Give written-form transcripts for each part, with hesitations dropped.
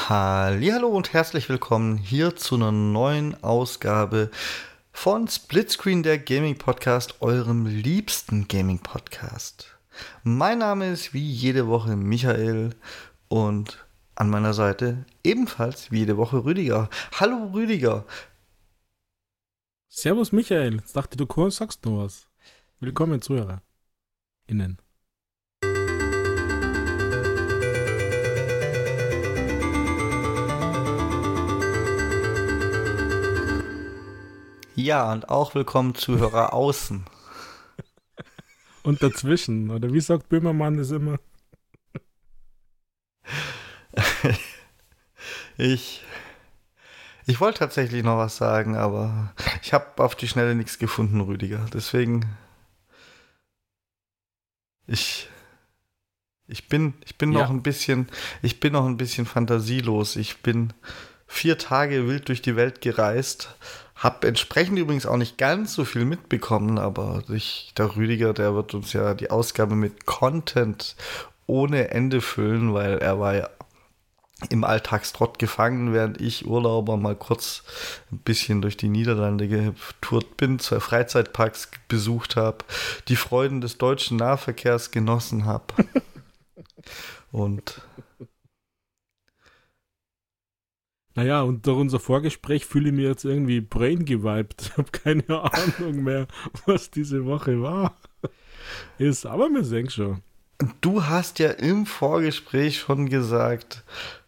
Hallihallo und herzlich willkommen hier zu einer neuen Ausgabe von Splitscreen, der Gaming Podcast, eurem liebsten Gaming Podcast. Mein Name ist wie jede Woche Michael und an meiner Seite ebenfalls wie jede Woche Rüdiger. Hallo Rüdiger. Servus Michael, jetzt dachte du sagst noch was. Willkommen ZuhörerInnen. Ja, und auch willkommen Zuhörer außen. Und dazwischen, oder wie sagt Böhmermann das immer? Ich wollte tatsächlich noch was sagen, aber ich habe auf die Schnelle nichts gefunden, Rüdiger. Deswegen, ich bin noch ein bisschen, fantasielos. Ich bin 4 Tage wild durch die Welt gereist, habe entsprechend übrigens auch nicht ganz so viel mitbekommen, aber der Rüdiger, der wird uns ja die Ausgabe mit Content ohne Ende füllen, weil er war ja im Alltagstrott gefangen, während ich Urlauber mal kurz ein bisschen durch die Niederlande getourt bin, 2 Freizeitparks besucht habe, die Freuden des deutschen Nahverkehrs genossen habe. Und Naja, und durch unser Vorgespräch fühle ich mich jetzt irgendwie brain-gewiped. Ich habe keine Ahnung mehr, was diese Woche war. Ist, aber wir sehen schon. du hast ja im Vorgespräch schon gesagt,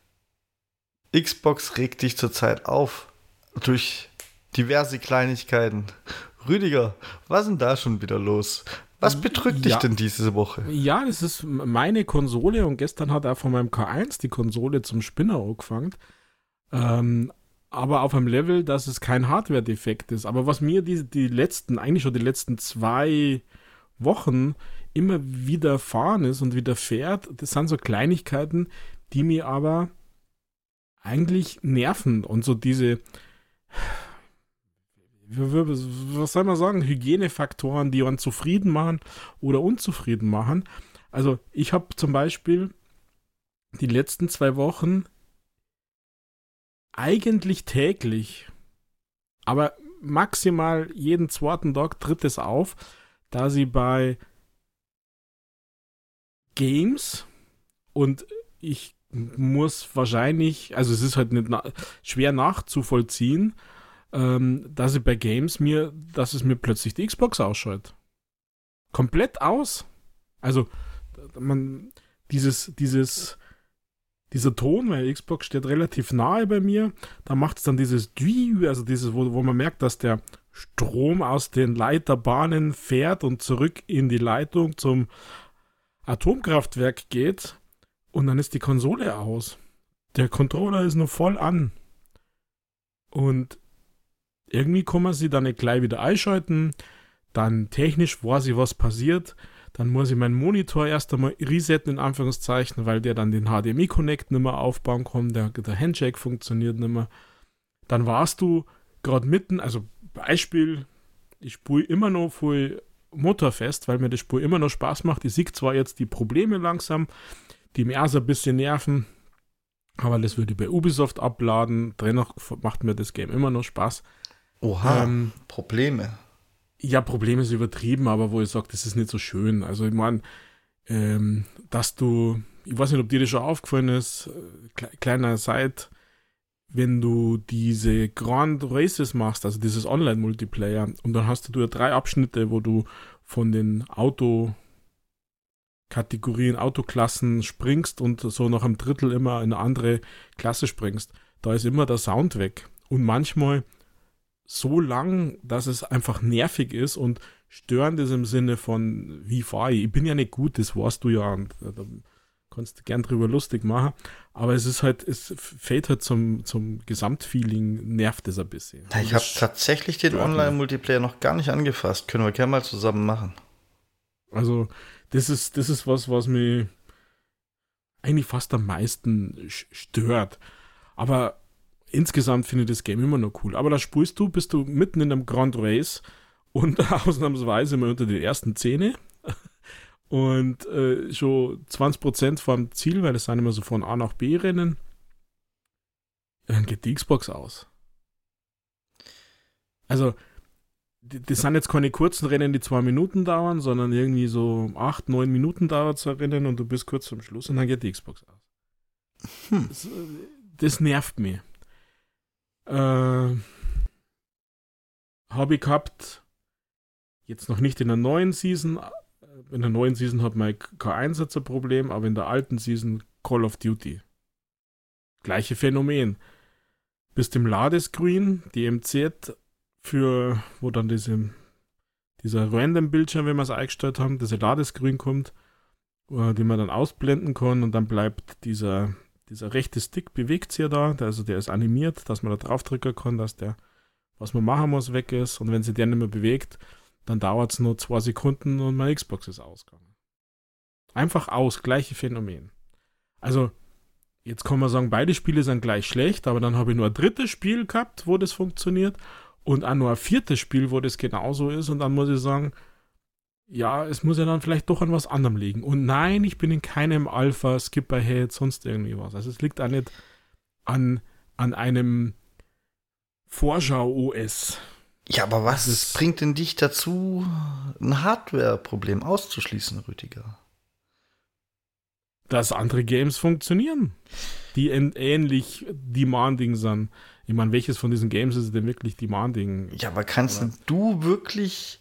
Xbox regt dich zurzeit auf durch diverse Kleinigkeiten. Rüdiger, was ist denn da schon wieder los? Was bedrückt dich denn diese Woche? Ja, das ist meine Konsole und gestern hat auch von meinem K1 die Konsole zum Spinner angefangen. Aber auf einem Level, dass es kein Hardware-Defekt ist. Aber was mir eigentlich schon die letzten 2 Wochen immer widerfahren ist und widerfährt, das sind so Kleinigkeiten, die mir aber eigentlich nerven. Und so diese, was soll man sagen, Hygienefaktoren, die einen zufrieden machen oder unzufrieden machen. Also ich habe zum Beispiel die letzten 2 Wochen eigentlich täglich, aber maximal jeden 2. Tag tritt es auf, da sie bei Games und ich muss wahrscheinlich, also es ist halt nicht schwer nachzuvollziehen, dass ich bei Games dass es mir plötzlich die Xbox ausschaltet. Komplett aus. Also dieser Ton, weil Xbox steht relativ nahe bei mir, da macht es dann dieses also dieses, wo man merkt, dass der Strom aus den Leiterbahnen fährt und zurück in die Leitung zum Atomkraftwerk geht und dann ist die Konsole aus. Der Controller ist nur voll an. Und irgendwie kann man sie dann nicht gleich wieder einschalten, dann technisch weiß ich, was passiert. Dann muss ich meinen Monitor erst einmal resetten, in Anführungszeichen, weil der dann den HDMI-Connect nicht mehr aufbauen kann, der Handshake funktioniert nicht mehr. Dann warst du gerade mitten, also Beispiel, ich spiele immer noch voll Motorfest, weil mir das Spiel immer noch Spaß macht. Ich sehe zwar jetzt die Probleme langsam, die mir auch so ein bisschen nerven, aber das würde ich bei Ubisoft abladen. Dennoch macht mir das Game immer noch Spaß. Oha, Probleme. Ja, Problem ist übertrieben, aber wo ich sage, das ist nicht so schön. Also ich meine, dass ich weiß nicht, ob dir das schon aufgefallen ist, kleiner Side, wenn du diese Grand Races machst, also dieses Online-Multiplayer, und dann hast du 3 Abschnitte, wo du von den Autokategorien, Autoklassen springst und so nach einem Drittel immer in eine andere Klasse springst. Da ist immer der Sound weg. Und manchmal so lang, dass es einfach nervig ist und störend ist im Sinne von, wie fahre ich? Ich bin ja nicht gut, das weißt du ja, und da kannst du gern drüber lustig machen, aber es fällt halt zum Gesamtfeeling, nervt es ein bisschen. Ja, ich habe tatsächlich den Online-Multiplayer noch gar nicht angefasst. Können wir gerne mal zusammen machen. Also, das ist was mich eigentlich fast am meisten stört. Aber insgesamt finde ich das Game immer noch cool. Aber da bist du mitten in einem Grand Race und ausnahmsweise mal unter den ersten 10 und schon 20% vom Ziel, weil es sind immer so von A nach B Rennen. dann geht die Xbox aus. Also, das sind jetzt keine kurzen Rennen, die 2 Minuten dauern, sondern irgendwie so 8, 9 Minuten dauert so ein Rennen und du bist kurz zum Schluss und dann geht die Xbox aus. Das nervt mich. Habe ich gehabt, jetzt noch nicht in der neuen Season. In der neuen Season hat mein K1 jetzt ein Problem, aber in der alten Season Call of Duty. Gleiche Phänomen. Bist im Ladescreen, die MZ, wo dann dieser Random-Bildschirm, wenn wir es eingestellt haben, dieser Ladescreen kommt, den man dann ausblenden kann und dann bleibt dieser rechte Stick bewegt sich ja da, also der ist animiert, dass man da drauf drücken kann, dass der, was man machen muss, weg ist und wenn sich der nicht mehr bewegt, dann dauert es nur 2 Sekunden und meine Xbox ist ausgegangen. Einfach aus, gleiche Phänomen. Also, jetzt kann man sagen, beide Spiele sind gleich schlecht, aber dann habe ich nur ein drittes Spiel gehabt, wo das funktioniert und auch nur ein viertes Spiel, wo das genauso ist und dann muss ich sagen, ja, es muss ja dann vielleicht doch an was anderem liegen. Und nein, ich bin in keinem Alpha, Skipper, Head, sonst irgendwie was. Also es liegt auch nicht an einem Vorschau-OS. Ja, aber was bringt denn dich dazu, ein Hardware-Problem auszuschließen, Rüdiger? Dass andere Games funktionieren, die ähnlich demanding sind. Ich meine, welches von diesen Games ist denn wirklich demanding? Ja, aber kannst du wirklich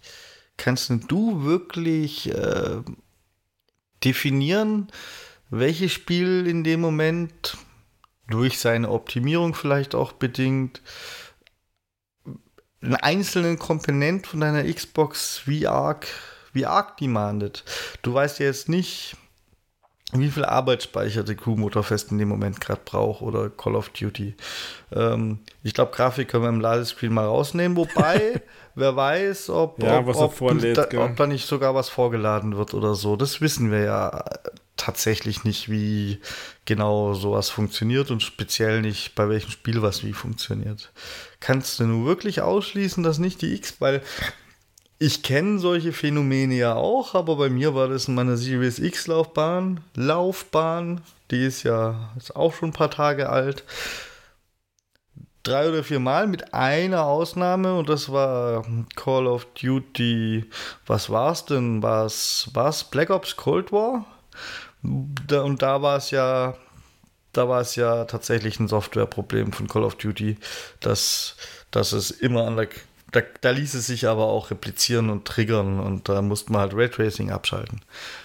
definieren, welches Spiel in dem Moment durch seine Optimierung vielleicht auch bedingt einen einzelnen Komponent von deiner Xbox wie arg demandet? Du weißt ja jetzt nicht, wie viel Arbeitsspeicher der Crew-Motorfest in dem Moment gerade braucht oder Call of Duty. Ich glaube, Grafik können wir im Ladescreen mal rausnehmen, wobei, wer weiß, ob da nicht sogar was vorgeladen wird oder so. Das wissen wir ja tatsächlich nicht, wie genau sowas funktioniert und speziell nicht, bei welchem Spiel was wie funktioniert. Kannst du nur wirklich ausschließen, dass nicht die weil ich kenne solche Phänomene ja auch, aber bei mir war das in meiner Series X Laufbahn, die ist auch schon ein paar Tage alt, 3 oder 4 Mal mit einer Ausnahme und das war Call of Duty, was war's denn? War's Black Ops Cold War? Und da war es ja tatsächlich ein Softwareproblem von Call of Duty, dass es immer da ließ es sich aber auch replizieren und triggern und da musste man halt Raytracing abschalten.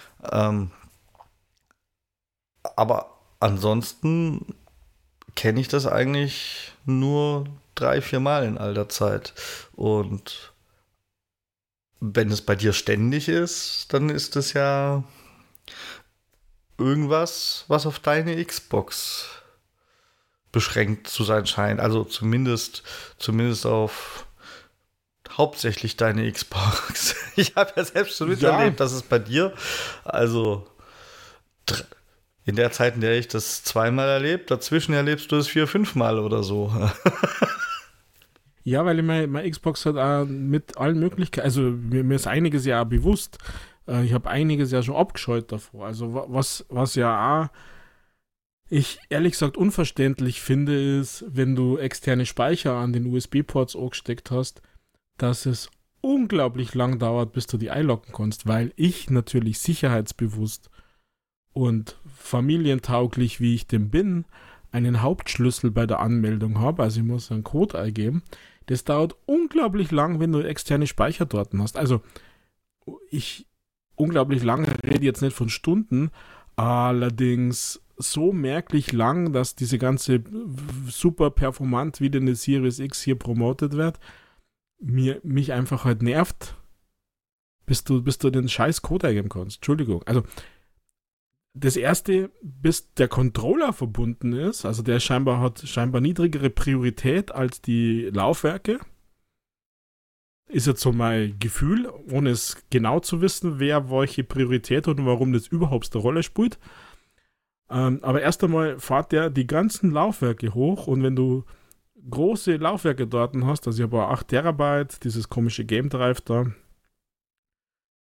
Aber ansonsten kenne ich das eigentlich nur 3, 4 Mal in all der Zeit. Und wenn es bei dir ständig ist, dann ist es ja irgendwas, was auf deine Xbox beschränkt zu sein scheint. Also zumindest auf hauptsächlich deine Xbox. Ich habe ja selbst schon miterlebt, dass es bei dir, also in der Zeit, in der ich das 2-mal erlebt, dazwischen erlebst du es 4, 5 Mal oder so. Ja, weil meine Xbox hat auch mit allen Möglichkeiten, also mir ist einiges ja auch bewusst. Ich habe einiges ja schon abgescheut davor. Also was ja auch ich ehrlich gesagt unverständlich finde, ist, wenn du externe Speicher an den USB-Ports angesteckt hast, dass es unglaublich lang dauert, bis du die einloggen kannst, weil ich natürlich sicherheitsbewusst und familientauglich, wie ich denn bin, einen Hauptschlüssel bei der Anmeldung habe, also ich muss einen Code eingeben. Das dauert unglaublich lang, wenn du externe Speicher dort hast. Also unglaublich lang, rede jetzt nicht von Stunden, allerdings so merklich lang, dass diese ganze super performant wie eine Series X hier promotet wird, mich einfach halt nervt, bis du den scheiß Code eingeben kannst. Entschuldigung. Also das erste, bis der Controller verbunden ist, also der hat scheinbar niedrigere Priorität als die Laufwerke. Ist jetzt so mein Gefühl, ohne es genau zu wissen, wer welche Priorität hat und warum das überhaupt eine Rolle spielt. Aber erst einmal fährt der die ganzen Laufwerke hoch und wenn du große Laufwerke dort hast, also ich habe 8 Terabyte, dieses komische Game Drive da,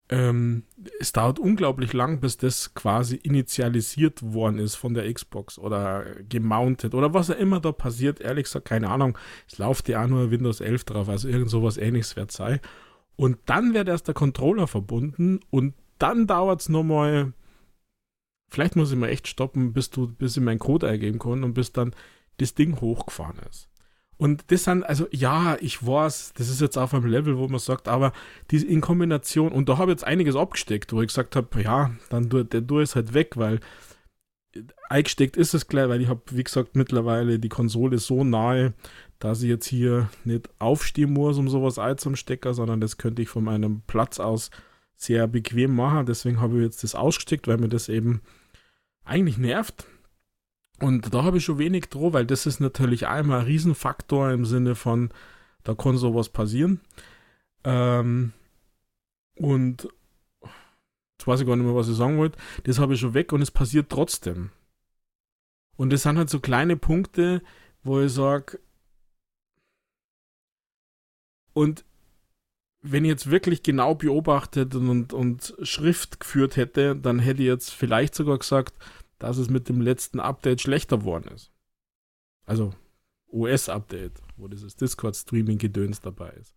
es dauert unglaublich lang, bis das quasi initialisiert worden ist von der Xbox oder gemountet oder was auch immer da passiert. Ehrlich gesagt, keine Ahnung. Es läuft ja auch nur Windows 11 drauf, also irgend sowas ähnliches wird sein. Und dann wird erst der Controller verbunden und dann dauert es nochmal, vielleicht muss ich mal echt stoppen, bis ich meinen Code eingeben kann und bis dann das Ding hochgefahren ist. Und das sind, also ja, ich weiß, das ist jetzt auf einem Level, wo man sagt, aber die in Kombination, und da habe ich jetzt einiges abgesteckt, wo ich gesagt habe, ja, dann der ist halt weg, weil eingesteckt ist es gleich, weil ich habe, wie gesagt, mittlerweile die Konsole so nahe, dass ich jetzt hier nicht aufstehen muss, um sowas einzustecken, sondern das könnte ich von meinem Platz aus sehr bequem machen. Deswegen habe ich jetzt das ausgesteckt, weil mir das eben eigentlich nervt. Und da habe ich schon wenig drauf, weil das ist natürlich einmal ein Riesenfaktor im Sinne von, da kann sowas passieren. Und jetzt weiß ich gar nicht mehr, was ich sagen wollte. Das habe ich schon weg und es passiert trotzdem. Und das sind halt so kleine Punkte, wo ich sage, und wenn ich jetzt wirklich genau beobachtet und Schrift geführt hätte, dann hätte ich jetzt vielleicht sogar gesagt, dass es mit dem letzten Update schlechter geworden ist. Also OS-Update, wo dieses Discord-Streaming-Gedöns dabei ist.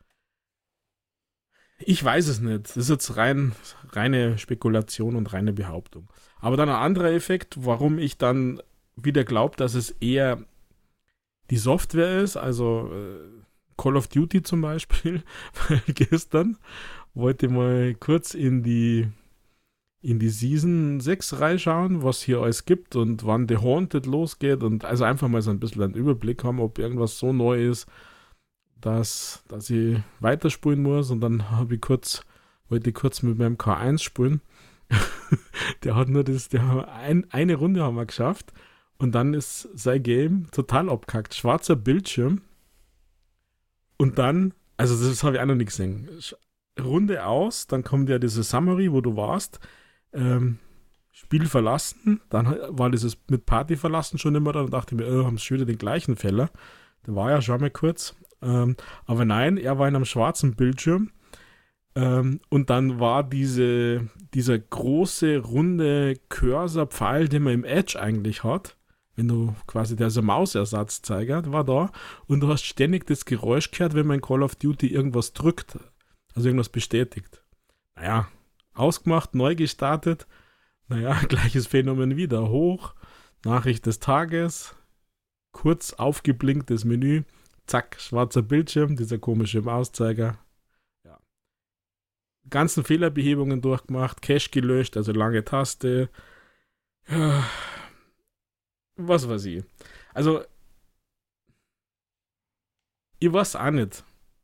Ich weiß es nicht. Das ist jetzt reine Spekulation und reine Behauptung. Aber dann ein anderer Effekt, warum ich dann wieder glaube, dass es eher die Software ist, also Call of Duty zum Beispiel, weil gestern wollte ich mal kurz in die Season 6 reinschauen, was hier alles gibt und wann The Haunted losgeht und also einfach mal so ein bisschen einen Überblick haben, ob irgendwas so neu ist, dass ich weiterspulen muss und dann wollte ich kurz mit meinem K1 spielen. Der hat nur eine Runde haben wir geschafft und dann ist sein Game total abkackt. Schwarzer Bildschirm und dann, also das habe ich auch noch nicht gesehen. Runde aus, dann kommt ja diese Summary, wo du warst. Spiel verlassen, dann war dieses mit Party verlassen schon immer da und dachte mir, haben sie schon wieder den gleichen Fehler. Der war ja schon mal kurz. Aber nein, er war in einem schwarzen Bildschirm und dann war dieser große, runde Cursor-Pfeil, den man im Edge eigentlich hat, wenn du quasi der Mausersatzzeiger, der war da und du hast ständig das Geräusch gehört, wenn man in Call of Duty irgendwas drückt, also irgendwas bestätigt. Naja, ausgemacht, neu gestartet, gleiches Phänomen wieder, hoch, Nachricht des Tages, kurz aufgeblinktes Menü, zack, schwarzer Bildschirm, dieser komische Mauszeiger. Ja. Ganzen Fehlerbehebungen durchgemacht, Cache gelöscht, also lange Taste. Ja. Was weiß ich. Also, ich weiß auch nicht,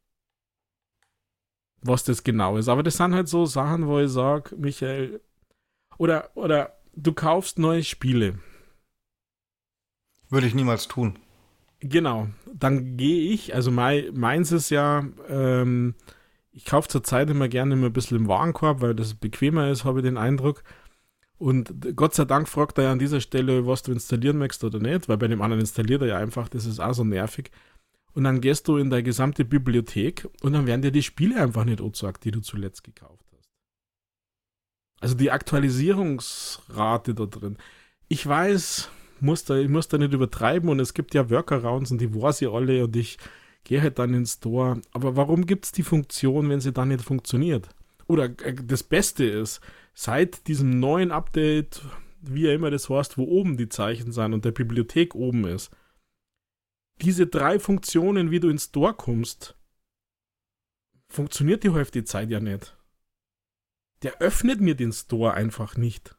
was das genau ist, aber das sind halt so Sachen, wo ich sage, Michael, oder du kaufst neue Spiele. Würde ich niemals tun. Genau, dann gehe ich, also meins ist ja, ich kaufe zurzeit immer gerne ein bisschen im Warenkorb, weil das bequemer ist, habe ich den Eindruck. Und Gott sei Dank fragt er ja an dieser Stelle, was du installieren möchtest oder nicht, weil bei dem anderen installiert er ja einfach, das ist auch so nervig. Und dann gehst du in deine gesamte Bibliothek und dann werden dir die Spiele einfach nicht angezeigt, die du zuletzt gekauft hast. Also die Aktualisierungsrate da drin. Ich weiß, ich muss da nicht übertreiben und es gibt ja Workarounds und die weiß ich alle und ich gehe halt dann ins Store. Aber warum gibt es die Funktion, wenn sie dann nicht funktioniert? Oder das Beste ist, seit diesem neuen Update, wie immer das heißt, wo oben die Zeichen sind und der Bibliothek oben ist, diese 3 Funktionen, wie du ins Store kommst, funktioniert die Hälfte der Zeit ja nicht. Der öffnet mir den Store einfach nicht.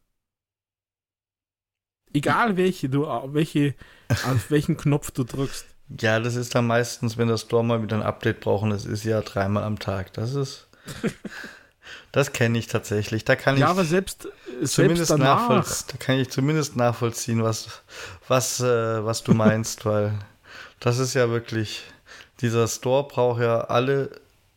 Egal auf welchen Knopf du drückst. Ja, das ist dann meistens, wenn der Store mal wieder ein Update braucht, das ist ja 3-mal am Tag. Das kenne ich tatsächlich. Da kann ich aber selbst danach. Da kann ich zumindest nachvollziehen, was du meinst, weil das ist ja wirklich, dieser Store braucht ja alle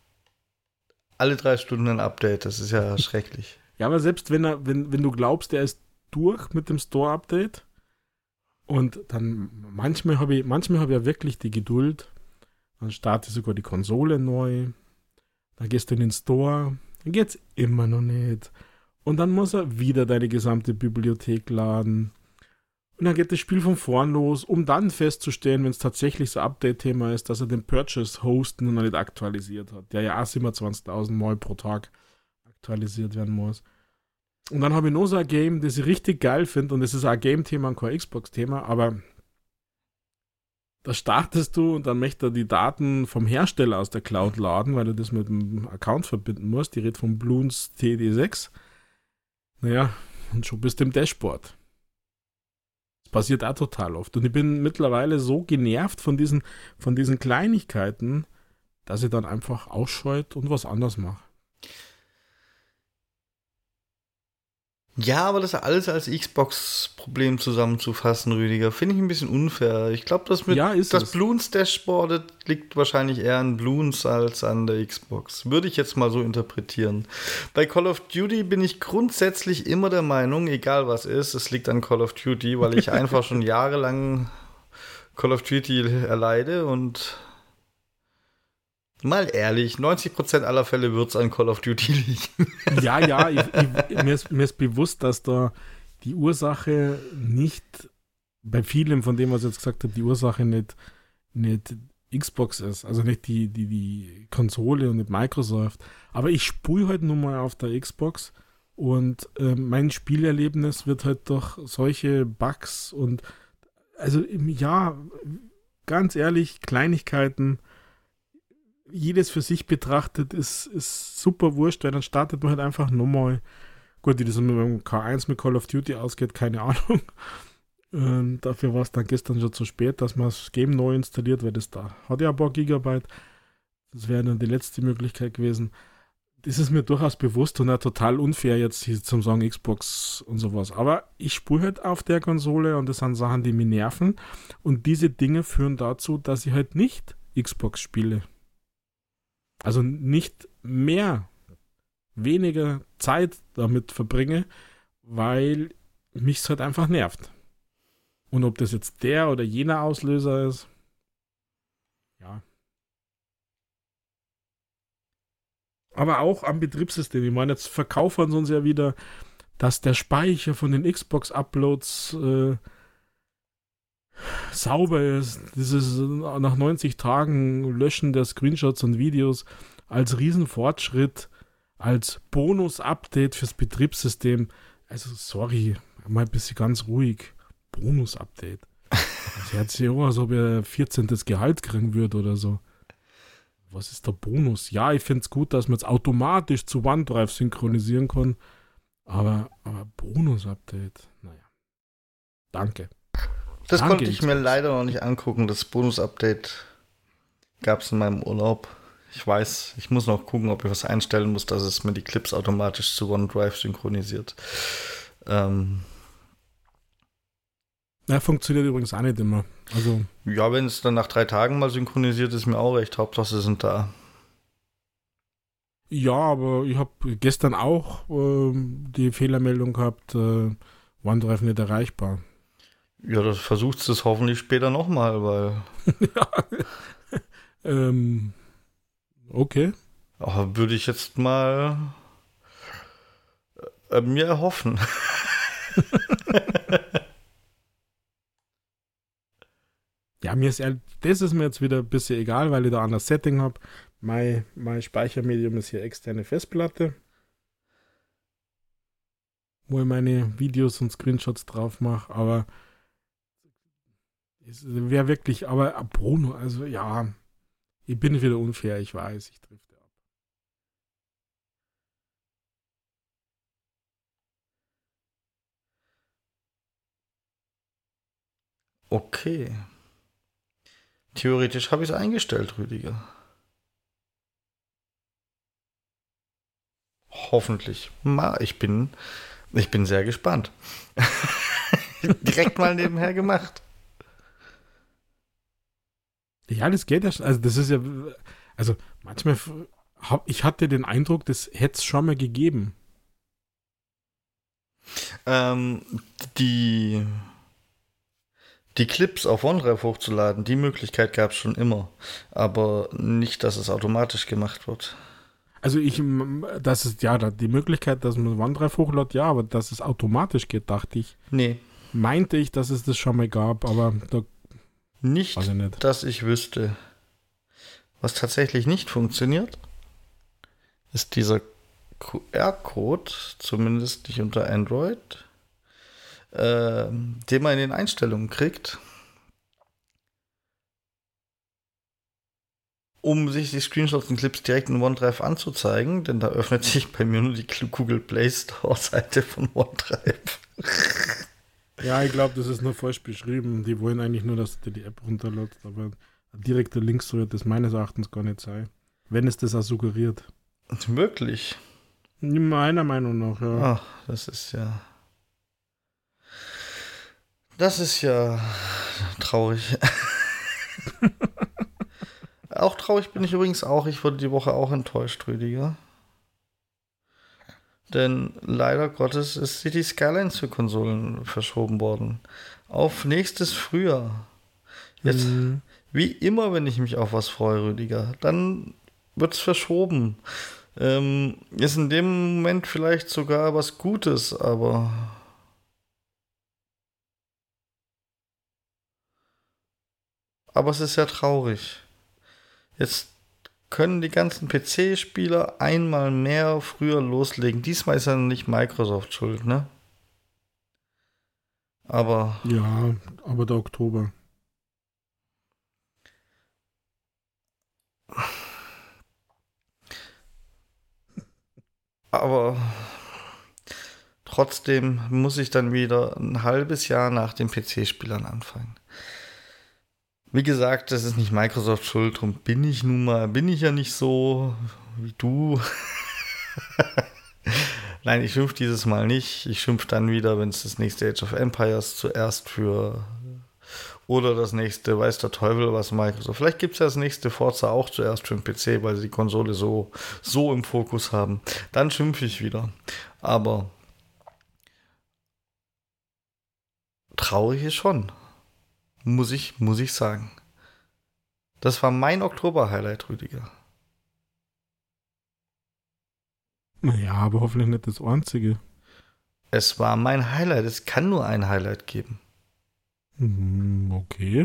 3 Stunden ein Update. Das ist ja schrecklich. Ja, aber selbst wenn du glaubst, der ist durch mit dem Store-Update und dann manchmal habe ich ja wirklich die Geduld, dann starte ich sogar die Konsole neu, dann gehst du in den Store, Dann geht's immer noch nicht. Und dann muss er wieder deine gesamte Bibliothek laden. Und dann geht das Spiel von vorn los, um dann festzustellen, wenn es tatsächlich so ein Update-Thema ist, dass er den Purchase-Host noch nicht aktualisiert hat, der ja auch 27.000 Mal pro Tag aktualisiert werden muss. Und dann habe ich noch so ein Game, das ich richtig geil finde, und das ist auch ein Game-Thema und kein Xbox-Thema, aber da startest du und dann möchte er die Daten vom Hersteller aus der Cloud laden, weil du das mit dem Account verbinden musst. Die redet von Bloons TD6. Naja, und schon bist du im Dashboard. Das passiert auch total oft. Und ich bin mittlerweile so genervt von diesen Kleinigkeiten, dass ich dann einfach ausschalte und was anderes mache. Ja, aber das alles als Xbox-Problem zusammenzufassen, Rüdiger, finde ich ein bisschen unfair. Ich glaube, das Bloons Dashboard liegt wahrscheinlich eher an Bloons als an der Xbox. Würde ich jetzt mal so interpretieren. Bei Call of Duty bin ich grundsätzlich immer der Meinung, egal was ist, es liegt an Call of Duty, weil ich einfach schon jahrelang Call of Duty erleide und mal ehrlich, 90% aller Fälle wird es an Call of Duty liegen. Ja, mir ist bewusst, dass da die Ursache nicht, bei vielem von dem, was ich jetzt gesagt habe, die Ursache nicht Xbox ist, also nicht die Konsole und nicht Microsoft. Aber ich spule halt nun mal auf der Xbox und mein Spielerlebnis wird halt durch solche Bugs und also ja, ganz ehrlich, Kleinigkeiten, jedes für sich betrachtet ist super wurscht, weil dann startet man halt einfach nochmal. Gut, wie das mit dem K1 mit Call of Duty ausgeht, keine Ahnung. Dafür war es dann gestern schon zu spät, dass man das Game neu installiert, weil das da hat ja ein paar Gigabyte. Das wäre dann die letzte Möglichkeit gewesen. Das ist mir durchaus bewusst und auch total unfair jetzt hier zum sagen Xbox und sowas. Aber ich spule halt auf der Konsole und das sind Sachen, die mich nerven. Und diese Dinge führen dazu, dass ich halt nicht Xbox spiele. Also nicht weniger Zeit damit verbringe, weil mich es halt einfach nervt. Und ob das jetzt der oder jener Auslöser ist, ja. Aber auch am Betriebssystem. Ich meine, jetzt verkaufen sie uns ja wieder, dass der Speicher von den Xbox-Uploads sauber ist. Dieses nach 90 Tagen Löschen der Screenshots und Videos als Riesenfortschritt, als Bonus-Update fürs Betriebssystem. Also sorry, mal ein bisschen ganz ruhig. Bonus-Update. Das hört sich auch, als ob er 14. Gehalt kriegen würde oder so. Was ist der Bonus? Ja, ich finde es gut, dass man es automatisch zu OneDrive synchronisieren kann. Aber Bonus-Update, naja. Danke. Das konnte ich mir leider noch nicht angucken. Das Bonus-Update gab es in meinem Urlaub. Ich weiß, ich muss noch gucken, ob ich was einstellen muss, dass es mir die Clips automatisch zu OneDrive synchronisiert. Funktioniert übrigens auch nicht immer. Also ja, wenn es dann nach 3 Tagen mal synchronisiert, ist mir auch recht. Hauptsache, sie sind da. Ja, aber ich habe gestern auch die Fehlermeldung gehabt, OneDrive nicht erreichbar. Ja, das versuchst du es hoffentlich später nochmal, weil... ja. Okay. Aber würde ich jetzt mal mir erhoffen. Ja, das ist mir jetzt wieder ein bisschen egal, weil ich da ein anderes Setting habe. Mein Speichermedium ist hier externe Festplatte, wo ich meine Videos und Screenshots drauf mache, aber es wäre wirklich, aber Bruno, also ja, ich bin wieder unfair, ich weiß, ich drifte ab. Okay. Theoretisch habe ich es eingestellt, Rüdiger. Hoffentlich. Ich bin sehr gespannt. Direkt mal nebenher gemacht. Ja, das geht ja schon. Also das ist ja, also manchmal, ich hatte den Eindruck, das hätte es schon mal gegeben. Die Clips auf OneDrive hochzuladen, die Möglichkeit gab es schon immer. Aber nicht, dass es automatisch gemacht wird. Also das ist ja die Möglichkeit, dass man OneDrive hochlädt, ja, aber dass es automatisch geht, dachte ich. Nee, Meinte ich, dass es das schon mal gab, aber da weiß ich nicht, nicht. dass ich wüsste. Was tatsächlich nicht funktioniert, ist dieser QR-Code, zumindest nicht unter Android, den man in den Einstellungen kriegt, um sich die Screenshots und Clips direkt in OneDrive anzuzeigen, denn da öffnet sich bei mir nur die Google Play Store-Seite von OneDrive. Ja, ich glaube, das ist nur falsch beschrieben. Die wollen eigentlich nur, dass du die App runterlädst, aber ein direkter Link soll das meines Erachtens gar nicht sein. Wenn es das auch suggeriert. Wirklich? Meiner Meinung nach, ja. Ach, das ist ja traurig. Auch traurig bin ich übrigens auch. Ich wurde die Woche auch enttäuscht, Rüdiger. Denn leider Gottes ist City Skylines für Konsolen verschoben worden. Auf nächstes Frühjahr. Jetzt, wie immer, wenn ich mich auf was freue, Rüdiger, dann wird es verschoben. Ist in dem Moment vielleicht sogar was Gutes, aber es ist ja traurig. Jetzt können die ganzen PC-Spieler einmal mehr früher loslegen. Diesmal ist ja nicht Microsoft schuld, ne? Aber Ja, aber der Oktober. trotzdem muss ich dann wieder ein halbes Jahr nach den PC-Spielern anfangen. Wie gesagt, das ist nicht Microsoft schuld, darum bin ich ja nicht so wie du. Nein, ich schimpfe dieses Mal nicht. Ich schimpfe dann wieder, wenn es das nächste Age of Empires zuerst für oder das nächste, weiß der Teufel was Microsoft. Vielleicht gibt es ja das nächste Forza auch zuerst für den PC, weil sie die Konsole so im Fokus haben. Dann schimpfe ich wieder. Aber traurig ist schon. Muss ich sagen. Das war mein Oktober-Highlight, Rüdiger. Naja, aber hoffentlich nicht das einzige. Es war mein Highlight. Es kann nur ein Highlight geben. Okay.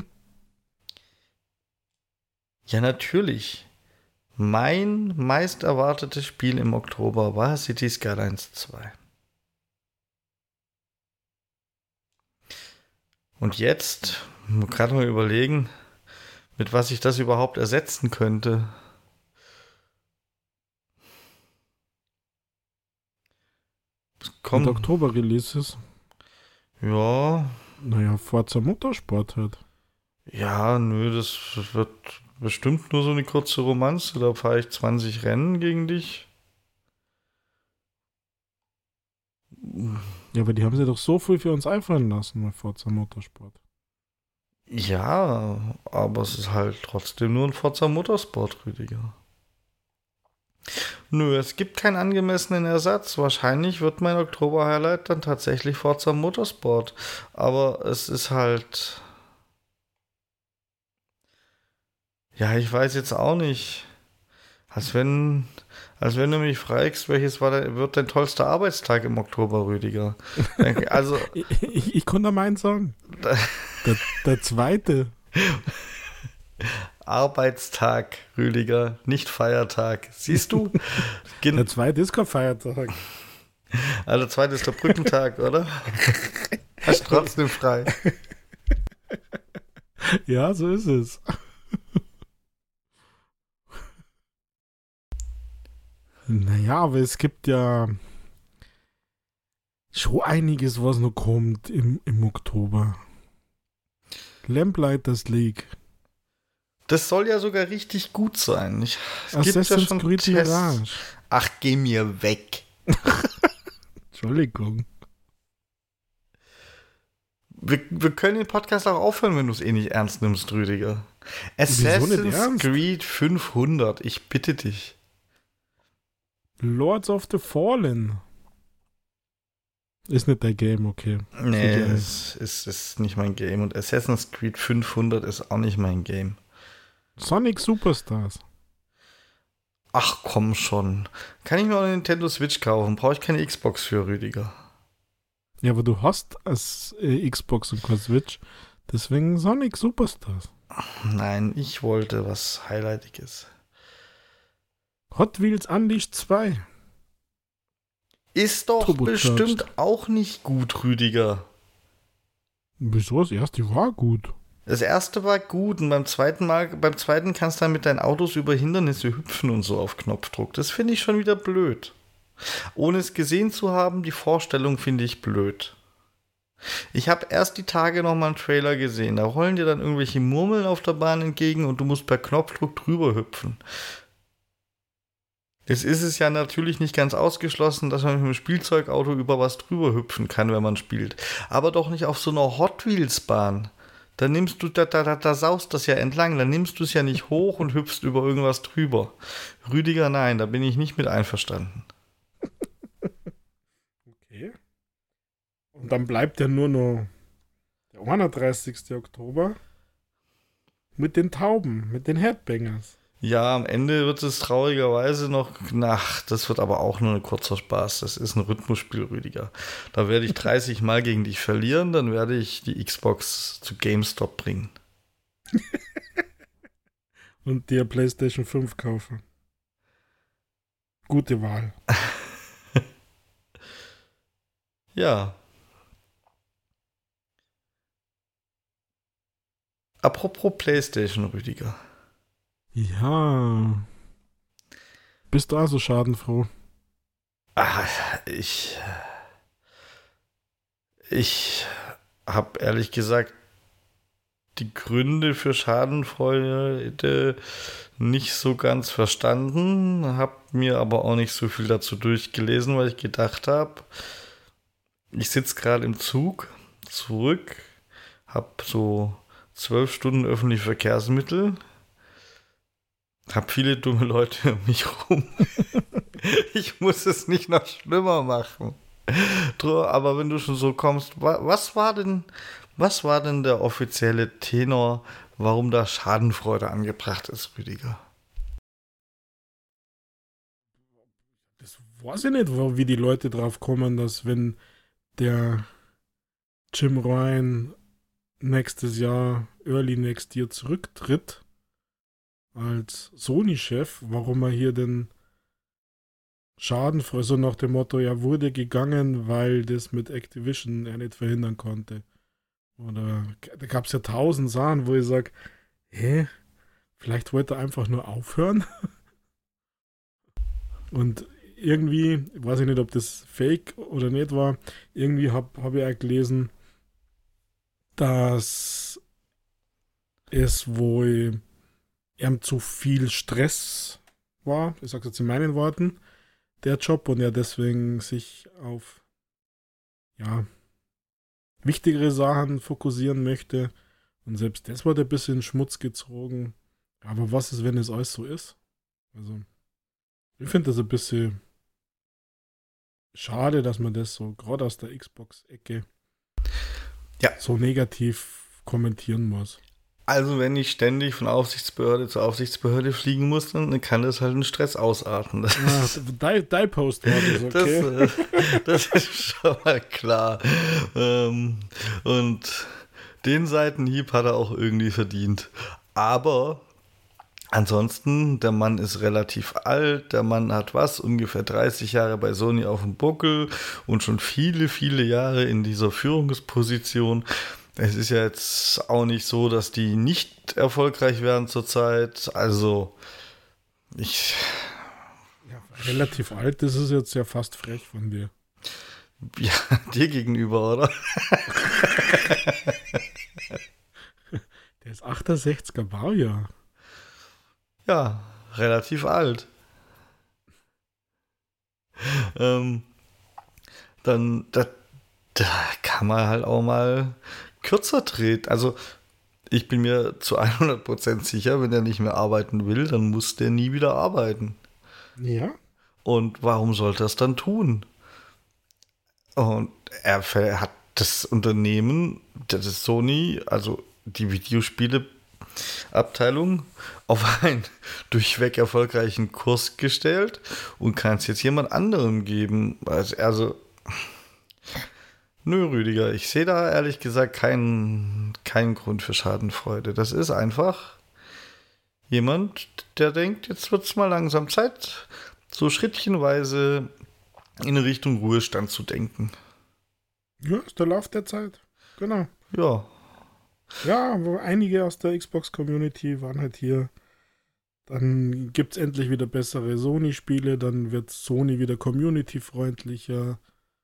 Ja, natürlich. Mein meist erwartetes Spiel im Oktober war City Skylines 2. Und jetzt, gerade mal überlegen, mit was ich das überhaupt ersetzen könnte. Mit Oktober-Releases. Ja. Naja, Forza Motorsport halt. Ja, nö, das wird bestimmt nur so eine kurze Romanze. Da fahre ich 20 Rennen gegen dich. Ja, aber die haben sie doch so viel für uns einfallen lassen bei Forza Motorsport. Ja, aber es ist halt trotzdem nur ein Forza Motorsport, Rüdiger. Nö, es gibt keinen angemessenen Ersatz. Wahrscheinlich wird mein Oktober-Highlight dann tatsächlich Forza Motorsport. Aber es ist halt... Ja, ich weiß jetzt auch nicht. Als wenn du mich fragst, wird dein tollster Arbeitstag im Oktober, Rüdiger. Also... ich konnte meinen sagen. Der zweite. Arbeitstag, Rüdiger, nicht Feiertag. Siehst du? Der zweite ist kein Feiertag. Also der zweite ist der Brückentag, oder? Hast trotzdem frei. Ja, so ist es. Naja, aber es gibt ja schon einiges, was noch kommt im Oktober. Lamplighters League. Das soll ja sogar richtig gut sein. Assassin's Creed Mirage. Ach, geh mir weg. Entschuldigung. Wir können den Podcast auch aufhören, wenn du es eh nicht ernst nimmst, Rüdiger. Assassin's Creed 500, ich bitte dich. Lords of the Fallen. Ist nicht dein Game, okay. Nee, es ist nicht mein Game. Und Assassin's Creed 500 ist auch nicht mein Game. Sonic Superstars. Ach komm schon. Kann ich mir auch eine Nintendo Switch kaufen? Brauche ich keine Xbox für, Rüdiger? Ja, aber du hast als Xbox und keine Switch. Deswegen Sonic Superstars. Nein, ich wollte was Highlightiges. Hot Wheels Unleashed 2. Ist doch Turbocharged. bestimmt auch nicht gut, Rüdiger. Wieso? Das erste war gut. Das erste war gut und beim zweiten kannst du dann mit deinen Autos über Hindernisse hüpfen und so auf Knopfdruck. Das finde ich schon wieder blöd. Ohne es gesehen zu haben, die Vorstellung finde ich blöd. Ich habe erst die Tage nochmal einen Trailer gesehen. Da rollen dir dann irgendwelche Murmeln auf der Bahn entgegen und du musst per Knopfdruck drüber hüpfen. Jetzt ist es ja natürlich nicht ganz ausgeschlossen, dass man mit einem Spielzeugauto über was drüber hüpfen kann, wenn man spielt. Aber doch nicht auf so einer Hot Wheels Bahn. Da nimmst du, da saust das ja entlang. Da nimmst du es ja nicht hoch und hüpfst über irgendwas drüber. Rüdiger, nein, da bin ich nicht mit einverstanden. Okay. Und dann bleibt ja nur noch der 31. Oktober mit den Tauben, mit den Headbangers. Ja, am Ende wird es traurigerweise noch, das wird aber auch nur ein kurzer Spaß. Das ist ein Rhythmusspiel, Rüdiger. Da werde ich 30 Mal gegen dich verlieren, dann werde ich die Xbox zu GameStop bringen. Und dir PlayStation 5 kaufen. Gute Wahl. Ja. Apropos PlayStation, Rüdiger. Ja. Bist du also schadenfroh? Ah, ich habe ehrlich gesagt die Gründe für Schadenfreude nicht so ganz verstanden, habe mir aber auch nicht so viel dazu durchgelesen, weil ich gedacht habe, ich sitze gerade im Zug zurück, habe so 12 Stunden öffentliche Verkehrsmittel, habe viele dumme Leute um mich rum. Ich muss es nicht noch schlimmer machen. Aber wenn du schon so kommst, was war denn der offizielle Tenor, warum da Schadenfreude angebracht ist, Rüdiger? Das weiß ich nicht, wie die Leute drauf kommen, dass wenn der Jim Ryan nächstes Jahr, early next year zurücktritt als Sony-Chef, warum er hier den Schadenfreude, so nach dem Motto, er wurde gegangen, weil das mit Activision er nicht verhindern konnte. Oder da gab es ja 1000 Sachen, wo ich sage, vielleicht wollte er einfach nur aufhören. Und irgendwie, weiß ich nicht, ob das fake oder nicht war, irgendwie hab ich auch gelesen, dass es wohl ihm zu viel Stress war, ich sage jetzt in meinen Worten, der Job, und er deswegen sich auf wichtigere Sachen fokussieren möchte. Und selbst das wurde ein bisschen in Schmutz gezogen. Aber was ist, wenn es alles so ist? Also, ich finde das ein bisschen schade, dass man das so gerade aus der Xbox-Ecke so negativ kommentieren muss. Also wenn ich ständig von Aufsichtsbehörde zu Aufsichtsbehörde fliegen muss, dann kann das halt einen Stress ausarten. Die Post war das, okay? Das ist schon mal klar. Und den Seitenhieb hat er auch irgendwie verdient. Aber ansonsten, der Mann ist relativ alt, der Mann hat ungefähr 30 Jahre bei Sony auf dem Buckel und schon viele, viele Jahre in dieser Führungsposition. Es ist ja jetzt auch nicht so, dass die nicht erfolgreich werden zurzeit. Also, relativ alt, das ist jetzt ja fast frech von dir. Ja, dir gegenüber, oder? Der ist 68er Baujahr. Ja, relativ alt. Dann, da kann man halt auch mal kürzer treten. Also, ich bin mir zu 100% sicher, wenn er nicht mehr arbeiten will, dann muss der nie wieder arbeiten. Ja. Und warum sollte er es dann tun? Und er hat das Unternehmen, das ist Sony, also die Videospiele, Abteilung auf einen durchweg erfolgreichen Kurs gestellt und kann es jetzt jemand anderem geben. Also nö, Rüdiger, ich sehe da ehrlich gesagt keinen Grund für Schadenfreude. Das ist einfach jemand, der denkt, jetzt wird es mal langsam Zeit, so schrittchenweise in Richtung Ruhestand zu denken. Ja, ist der Lauf der Zeit. Genau. Ja. Ja, wo einige aus der Xbox-Community waren halt hier. Dann gibt es endlich wieder bessere Sony-Spiele, dann wird Sony wieder community-freundlicher.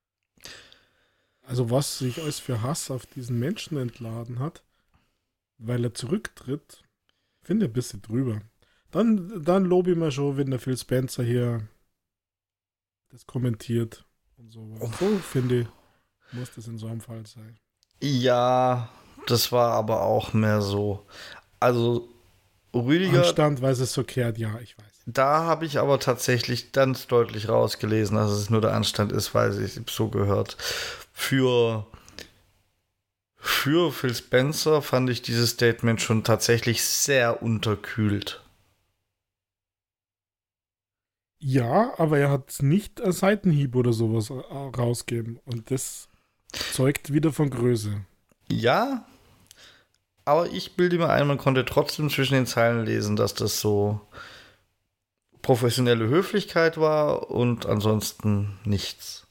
Also was sich alles für Hass auf diesen Menschen entladen hat, weil er zurücktritt, finde ich ein bisschen drüber. Dann lobe ich mir schon, wenn der Phil Spencer hier das kommentiert und so. So, finde ich, muss das in so einem Fall sein. Ja, das war aber auch mehr so. Also, Rüdiger, Anstandweise so kehrt, ja, ich weiß. da habe ich aber tatsächlich ganz deutlich rausgelesen, dass es nur der Anstand ist, weil es so gehört. Für Phil Spencer fand ich dieses Statement schon tatsächlich sehr unterkühlt. Ja, aber er hat nicht einen Seitenhieb oder sowas rausgeben. Und das zeugt wieder von Größe. Ja, aber ich bilde mir ein, man konnte trotzdem zwischen den Zeilen lesen, dass das so professionelle Höflichkeit war und ansonsten nichts.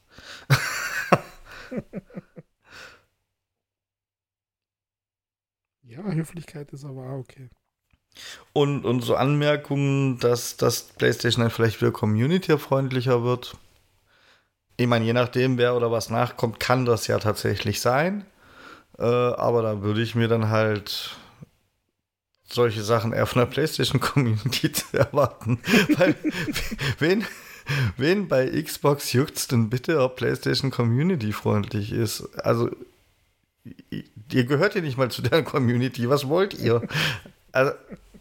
Ja, Höflichkeit ist aber auch okay. Und so Anmerkungen, dass das PlayStation dann vielleicht wieder community-freundlicher wird. Ich meine, je nachdem, wer oder was nachkommt, kann das ja tatsächlich sein. Aber da würde ich mir dann halt solche Sachen eher von der PlayStation-Community erwarten. Weil, wen, wen bei Xbox juckt's denn bitte, ob PlayStation Community-freundlich ist? Also, ihr gehört ja nicht mal zu der Community. Was wollt ihr? Also,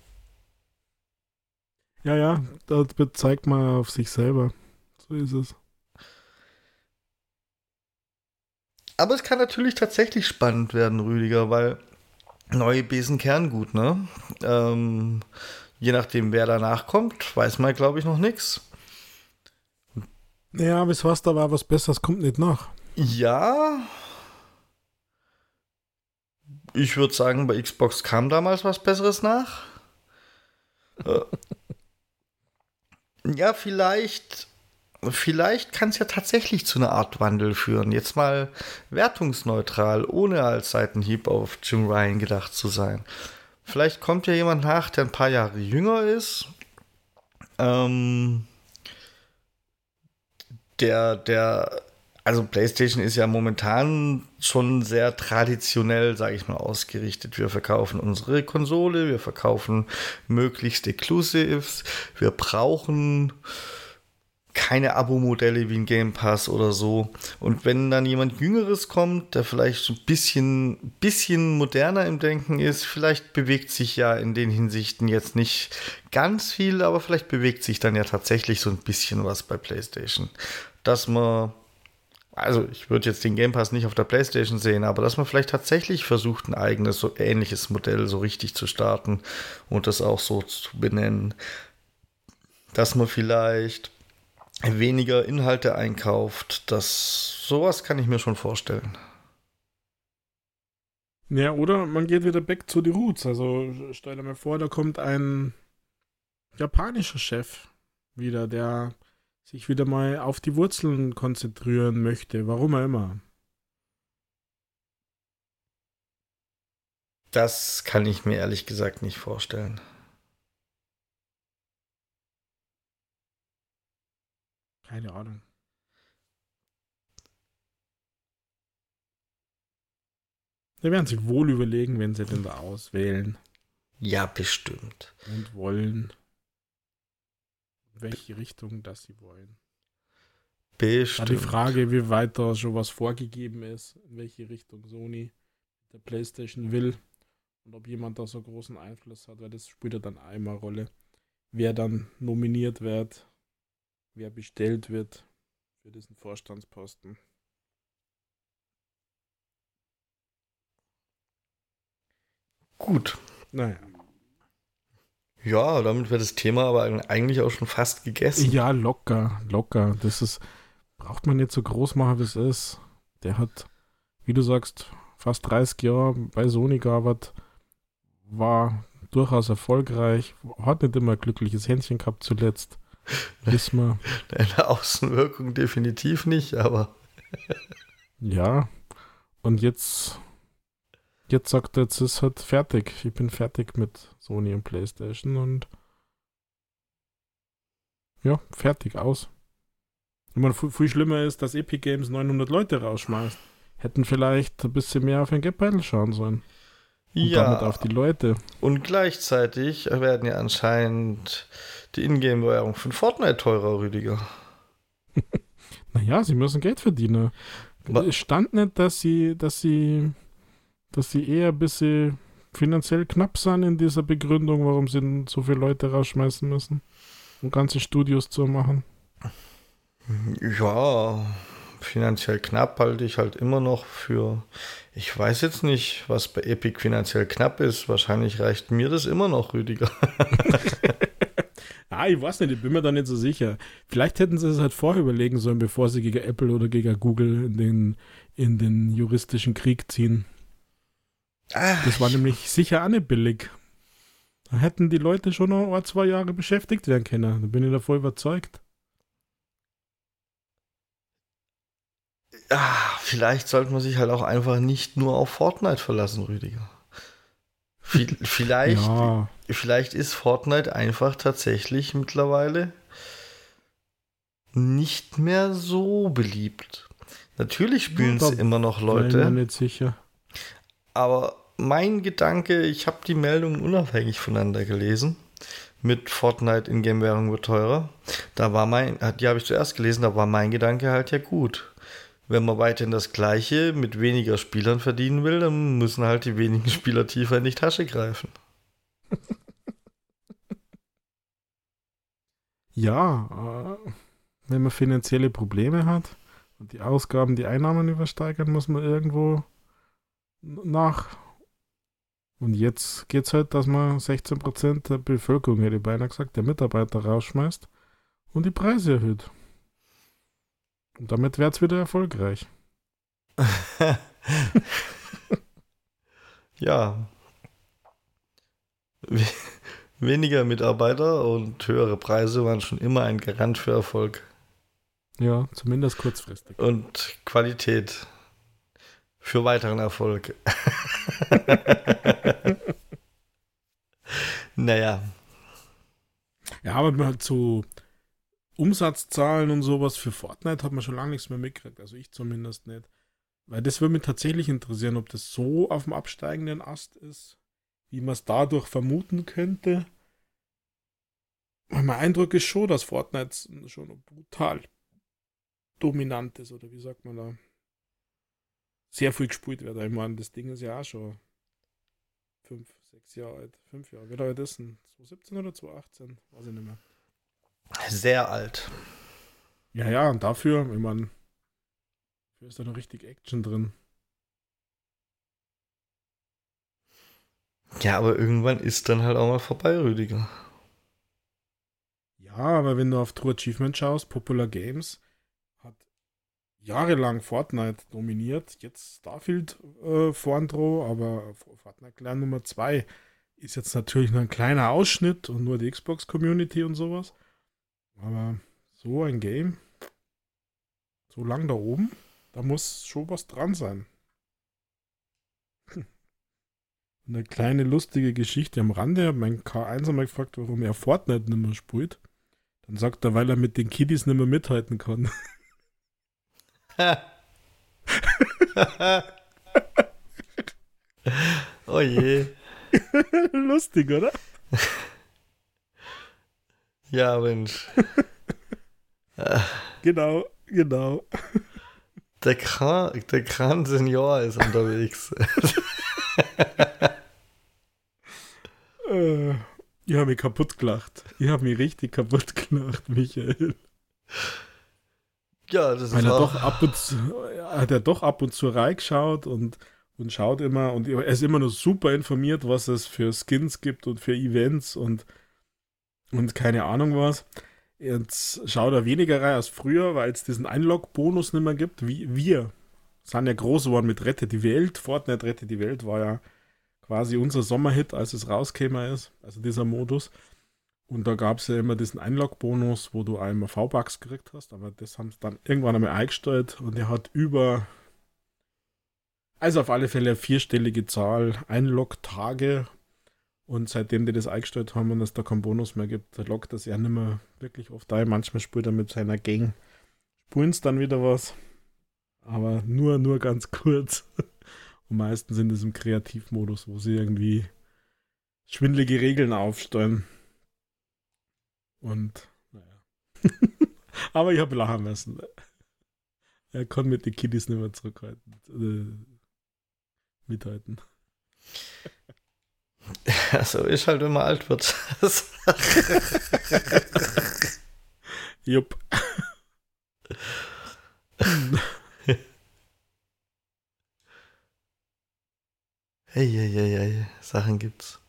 Ja, das zeigt man auf sich selber. So ist es. aber es kann natürlich tatsächlich spannend werden, Rüdiger, weil neue Besen Kerngut, ne? Je nachdem, wer danach kommt, weiß man, glaube ich, noch nichts. Naja, bis was da war, was Besseres kommt nicht nach. Ja, ich würde sagen, bei Xbox kam damals was Besseres nach. Äh, ja, vielleicht kann es ja tatsächlich zu einer Art Wandel führen. Jetzt mal wertungsneutral, ohne als Seitenhieb auf Jim Ryan gedacht zu sein. Vielleicht kommt ja jemand nach, der ein paar Jahre jünger ist. Ähm, also PlayStation ist ja momentan schon sehr traditionell, sage ich mal, ausgerichtet. Wir verkaufen unsere Konsole, wir verkaufen möglichst Exclusives, wir brauchen keine Abo-Modelle wie ein Game Pass oder so. Und wenn dann jemand Jüngeres kommt, der vielleicht so ein bisschen moderner im Denken ist, vielleicht bewegt sich ja in den Hinsichten jetzt nicht ganz viel, aber vielleicht bewegt sich dann ja tatsächlich so ein bisschen was bei PlayStation. Dass man, also ich würde jetzt den Game Pass nicht auf der PlayStation sehen, aber dass man vielleicht tatsächlich versucht, ein eigenes, so ähnliches Modell so richtig zu starten und das auch so zu benennen. Dass man vielleicht weniger Inhalte einkauft. Sowas kann ich mir schon vorstellen. Ja, oder man geht wieder back zu die Roots. Also stell dir mal vor, da kommt ein japanischer Chef wieder, der sich wieder mal auf die Wurzeln konzentrieren möchte, warum auch immer. Das kann ich mir ehrlich gesagt nicht vorstellen. Keine Ahnung. Sie werden sich wohl überlegen, wenn sie denn da auswählen Ja, bestimmt. und wollen, in welche Richtung das sie wollen. Da die Bestimmt. Frage, wie weit da schon was vorgegeben ist, in welche Richtung Sony der PlayStation will und ob jemand da so großen Einfluss hat, weil das spielt ja dann einmal Rolle, wer dann nominiert wird, wer bestellt wird für diesen Vorstandsposten. Gut. Naja. Ja, damit wird das Thema aber eigentlich auch schon fast gegessen. Ja, locker, locker. Braucht man nicht so groß machen, wie es ist. Der hat, wie du sagst, fast 30 Jahre bei Sony gearbeitet, war durchaus erfolgreich, hat nicht immer ein glückliches Händchen gehabt zuletzt. Wissen wir. Eine Außenwirkung definitiv nicht, aber Ja, und jetzt sagt er, jetzt ist halt fertig. Ich bin fertig mit Sony und PlayStation und ja, fertig, aus. Ich meine, viel schlimmer ist, dass Epic Games 900 Leute rausschmeißt. Hätten vielleicht ein bisschen mehr auf den Geldbeutel schauen sollen. Und damit ja. auf die Leute. Und gleichzeitig werden ja anscheinend die Ingame-Währung von Fortnite teurer, Rüdiger. Naja, sie müssen Geld verdienen. Es stand nicht, dass sie eher ein bisschen finanziell knapp sind in dieser Begründung, warum sie so viele Leute rausschmeißen müssen, um ganze Studios zu machen. Ja, finanziell knapp halte ich halt immer noch für. Ich weiß jetzt nicht, was bei Epic finanziell knapp ist. Wahrscheinlich reicht mir das immer noch, Rüdiger. Ich weiß nicht, ich bin mir da nicht so sicher. Vielleicht hätten sie es halt vorher überlegen sollen, bevor sie gegen Apple oder gegen Google in den juristischen Krieg ziehen. Das war nämlich sicher auch nicht billig. Da hätten die Leute schon noch 2 Jahre beschäftigt werden können. Da bin ich davon überzeugt. Vielleicht sollte man sich halt auch einfach nicht nur auf Fortnite verlassen, Rüdiger. Vielleicht, Ja, vielleicht ist Fortnite einfach tatsächlich mittlerweile nicht mehr so beliebt. Natürlich spielen es immer noch bin mir Leute, nicht sicher. aber mein Gedanke, ich habe die Meldungen unabhängig voneinander gelesen, mit Fortnite Ingame-Währung wird teurer. Die habe ich zuerst gelesen, da war mein Gedanke halt ja gut. Wenn man weiterhin das Gleiche mit weniger Spielern verdienen will, dann müssen halt die wenigen Spieler tiefer in die Tasche greifen. Ja, wenn man finanzielle Probleme hat und die Ausgaben die Einnahmen übersteigern, muss man irgendwo nach. Und jetzt geht es halt, dass man 16% der Bevölkerung, hätte ich beinahe gesagt, der Mitarbeiter rausschmeißt und die Preise erhöht. Und damit wäre es wieder erfolgreich. Ja. Weniger Mitarbeiter und höhere Preise waren schon immer ein Garant für Erfolg. Ja, zumindest kurzfristig. Und Qualität für weiteren Erfolg. Naja. Ja, aber man hat so Umsatzzahlen und sowas für Fortnite hat man schon lange nichts mehr mitgekriegt. Also ich zumindest nicht. Weil das würde mich tatsächlich interessieren, ob das so auf dem absteigenden Ast ist, wie man es dadurch vermuten könnte. Weil mein Eindruck ist schon, dass Fortnite schon brutal dominant ist, oder wie sagt man da? Sehr viel gespielt wird. Ich meine, das Ding ist ja auch schon 5, 6 Jahre alt. 5 Jahre. Wie alt ist denn? 2017 oder 2018? Weiß ich nicht mehr. Sehr alt. Ja, und dafür, ich meine, dafür ist da noch richtig Action drin. Ja, aber irgendwann ist dann halt auch mal vorbei, Rüdiger. Ja, aber wenn du auf True Achievement schaust, Popular Games hat jahrelang Fortnite dominiert. Jetzt Starfield vorn drauf, aber Fortnite Clan Nummer 2 ist jetzt natürlich nur ein kleiner Ausschnitt und nur die Xbox-Community und sowas. Aber so ein Game, so lang da oben, da muss schon was dran sein. Eine kleine lustige Geschichte am Rande. Hat mein K1 einmal gefragt, warum er Fortnite nicht mehr spielt. Dann sagt er, weil er mit den Kiddies nicht mehr mithalten kann. Oh je. Lustig, oder? Ja, Mensch. Genau. Der Kran Senior ist unterwegs. Ich habe mich kaputt gelacht. Ich habe mich richtig kaputt gelacht, Michael. Ja, das Weil ist er auch... hat er doch ab und zu reingeschaut und schaut immer und er ist immer noch super informiert, was es für Skins gibt und für Events und und keine Ahnung was. Jetzt schaut er weniger rein als früher, weil es diesen Einlog-Bonus nicht mehr gibt. Wir sind ja groß geworden mit Rette die Welt. Fortnite Rette die Welt war ja quasi unser Sommerhit, als es rausgekommen ist. Also dieser Modus. Und da gab es ja immer diesen Einlog-Bonus, wo du einmal V-Bucks gekriegt hast. Aber das haben sie dann irgendwann einmal eingestellt. Und er hat also auf alle Fälle eine vierstellige Zahl Einlog-Tage. Und seitdem die das eingestellt haben und es da keinen Bonus mehr gibt, lockt das ja nicht mehr wirklich oft ein. Manchmal spielt er mit seiner Gang. Spulen es dann wieder was. Aber nur ganz kurz. Und meistens in diesem Kreativmodus, wo sie irgendwie schwindelige Regeln aufstellen. Und, naja. Aber ich habe lachen müssen. Er kann mit den Kiddies nicht mehr mithalten. Ja, so ist halt, wenn man alt wird. Jupp. Hey, Sachen gibt's.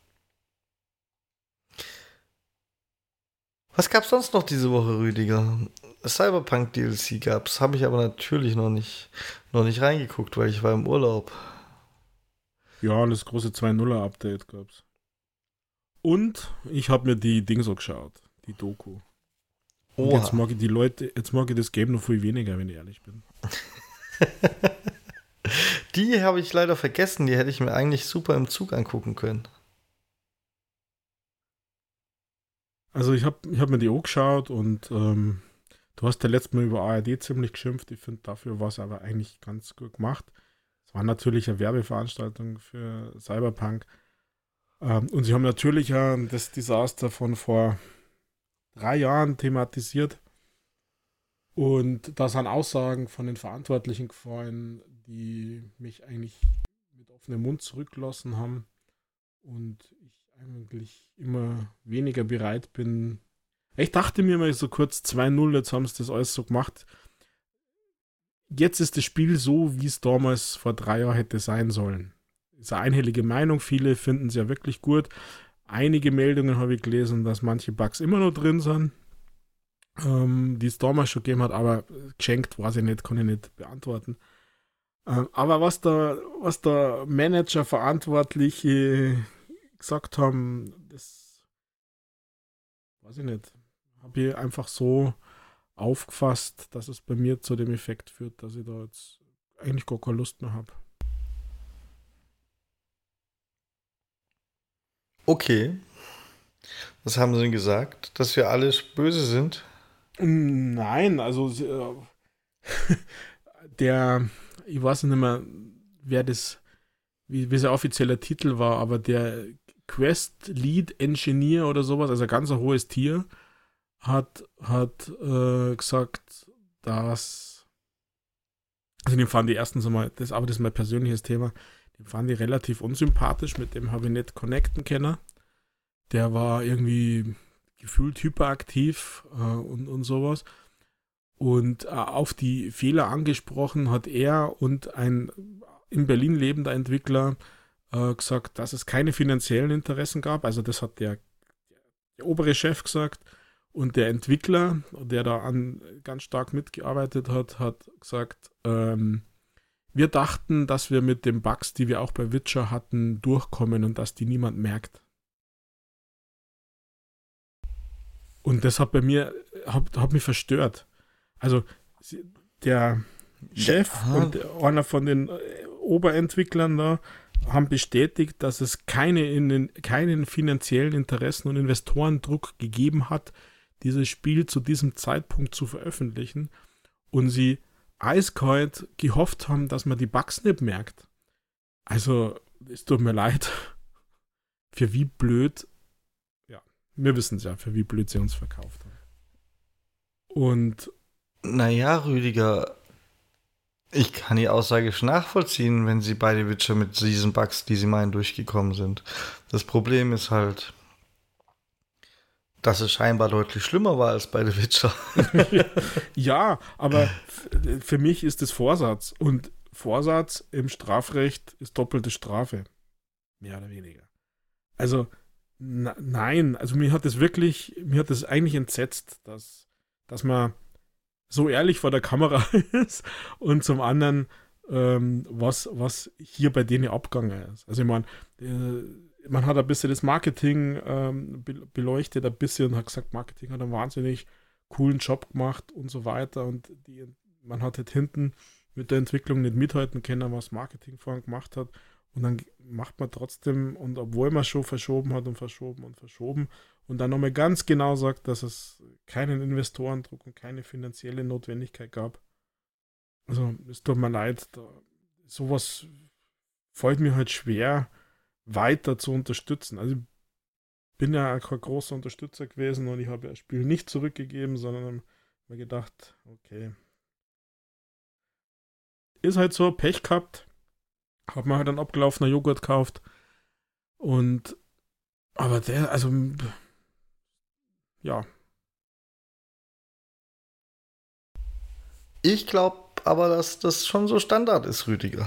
Was gab's sonst noch diese Woche, Rüdiger? Cyberpunk DLC gab's, habe ich aber natürlich noch nicht reingeguckt, weil ich war im Urlaub. Ja, das große 2.0er Update gab's. Und ich habe mir die Ding so geschaut, die Doku. Und jetzt mag ich das Game noch viel weniger, wenn ich ehrlich bin. Die habe ich leider vergessen, die hätte ich mir eigentlich super im Zug angucken können. Also ich hab mir die auch geschaut und du hast ja letztes Mal über ARD ziemlich geschimpft. Ich finde, dafür war es aber eigentlich ganz gut gemacht. Es war natürlich eine Werbeveranstaltung für Cyberpunk. Und sie haben natürlich ja das Desaster von vor 3 Jahren thematisiert. Und da sind Aussagen von den Verantwortlichen gefallen, die mich eigentlich mit offenem Mund zurückgelassen haben. Und ich eigentlich immer weniger bereit bin. Ich dachte mir mal so kurz 2.0, jetzt haben sie das alles so gemacht. Jetzt ist das Spiel so, wie es damals vor 3 Jahren hätte sein sollen. Ist eine einhellige Meinung, viele finden es ja wirklich gut. Einige Meldungen habe ich gelesen, dass manche Bugs immer noch drin sind, die es damals schon gegeben hat, aber geschenkt, weiß ich nicht, kann ich nicht beantworten. Aber was der Manager, Verantwortliche gesagt haben, das weiß ich nicht, habe ich einfach so aufgefasst, dass es bei mir zu dem Effekt führt, dass ich da jetzt eigentlich gar keine Lust mehr habe. Okay. Was haben sie denn gesagt? Dass wir alle böse sind? Nein, also ich weiß nicht mehr, wie sein offizieller Titel war, aber der Quest Lead Engineer oder sowas, also ein ganz hohes Tier, hat gesagt, dass, also den fand ich erstens einmal, das ist mein persönliches Thema, den fand ich relativ unsympathisch, mit dem habe ich nicht connecten können. Der war irgendwie gefühlt hyperaktiv und sowas. Und auf die Fehler angesprochen hat er und ein in Berlin lebender Entwickler gesagt, dass es keine finanziellen Interessen gab. Also das hat der obere Chef gesagt. Und der Entwickler, der da ganz stark mitgearbeitet hat, hat gesagt, wir dachten, dass wir mit den Bugs, die wir auch bei Witcher hatten, durchkommen und dass die niemand merkt. Und das hat bei mir, hat mich verstört. Also der Chef und einer von den Oberentwicklern da haben bestätigt, dass es keinen finanziellen Interessen und Investorendruck gegeben hat, dieses Spiel zu diesem Zeitpunkt zu veröffentlichen und sie eiskalt gehofft haben, dass man die Bugs nicht merkt. Also, es tut mir leid. Für wie blöd, ja, wir wissen es ja, für wie blöd sie uns verkauft haben. Und naja, Rüdiger, ich kann die Aussage schon nachvollziehen, wenn sie bei The Witcher mit diesen Bugs, die sie meinen, durchgekommen sind. Das Problem ist halt, dass es scheinbar deutlich schlimmer war als bei The Witcher. Ja, aber für mich ist es Vorsatz. Und Vorsatz im Strafrecht ist doppelte Strafe. Mehr oder weniger. Also, Nein, also mir hat es eigentlich entsetzt, dass man so ehrlich vor der Kamera ist und zum anderen, was hier bei denen abgegangen ist. Also ich meine, man hat ein bisschen das Marketing beleuchtet, ein bisschen und hat gesagt, Marketing hat einen wahnsinnig coolen Job gemacht und so weiter und man hat halt hinten mit der Entwicklung nicht mithalten können, was Marketing vorhin gemacht hat und dann macht man trotzdem und obwohl man schon verschoben hat und verschoben und verschoben und dann nochmal ganz genau sagt, dass es keinen Investorendruck und keine finanzielle Notwendigkeit gab. Also es tut mir leid, sowas fällt mir halt schwer weiter zu unterstützen. Also ich bin ja kein großer Unterstützer gewesen und ich habe ja das Spiel nicht zurückgegeben, sondern habe mir gedacht, okay, ist halt so, Pech gehabt, habe mir halt einen abgelaufener Joghurt gekauft und aber also ja. Ich glaube aber, dass das schon so Standard ist, Rüdiger.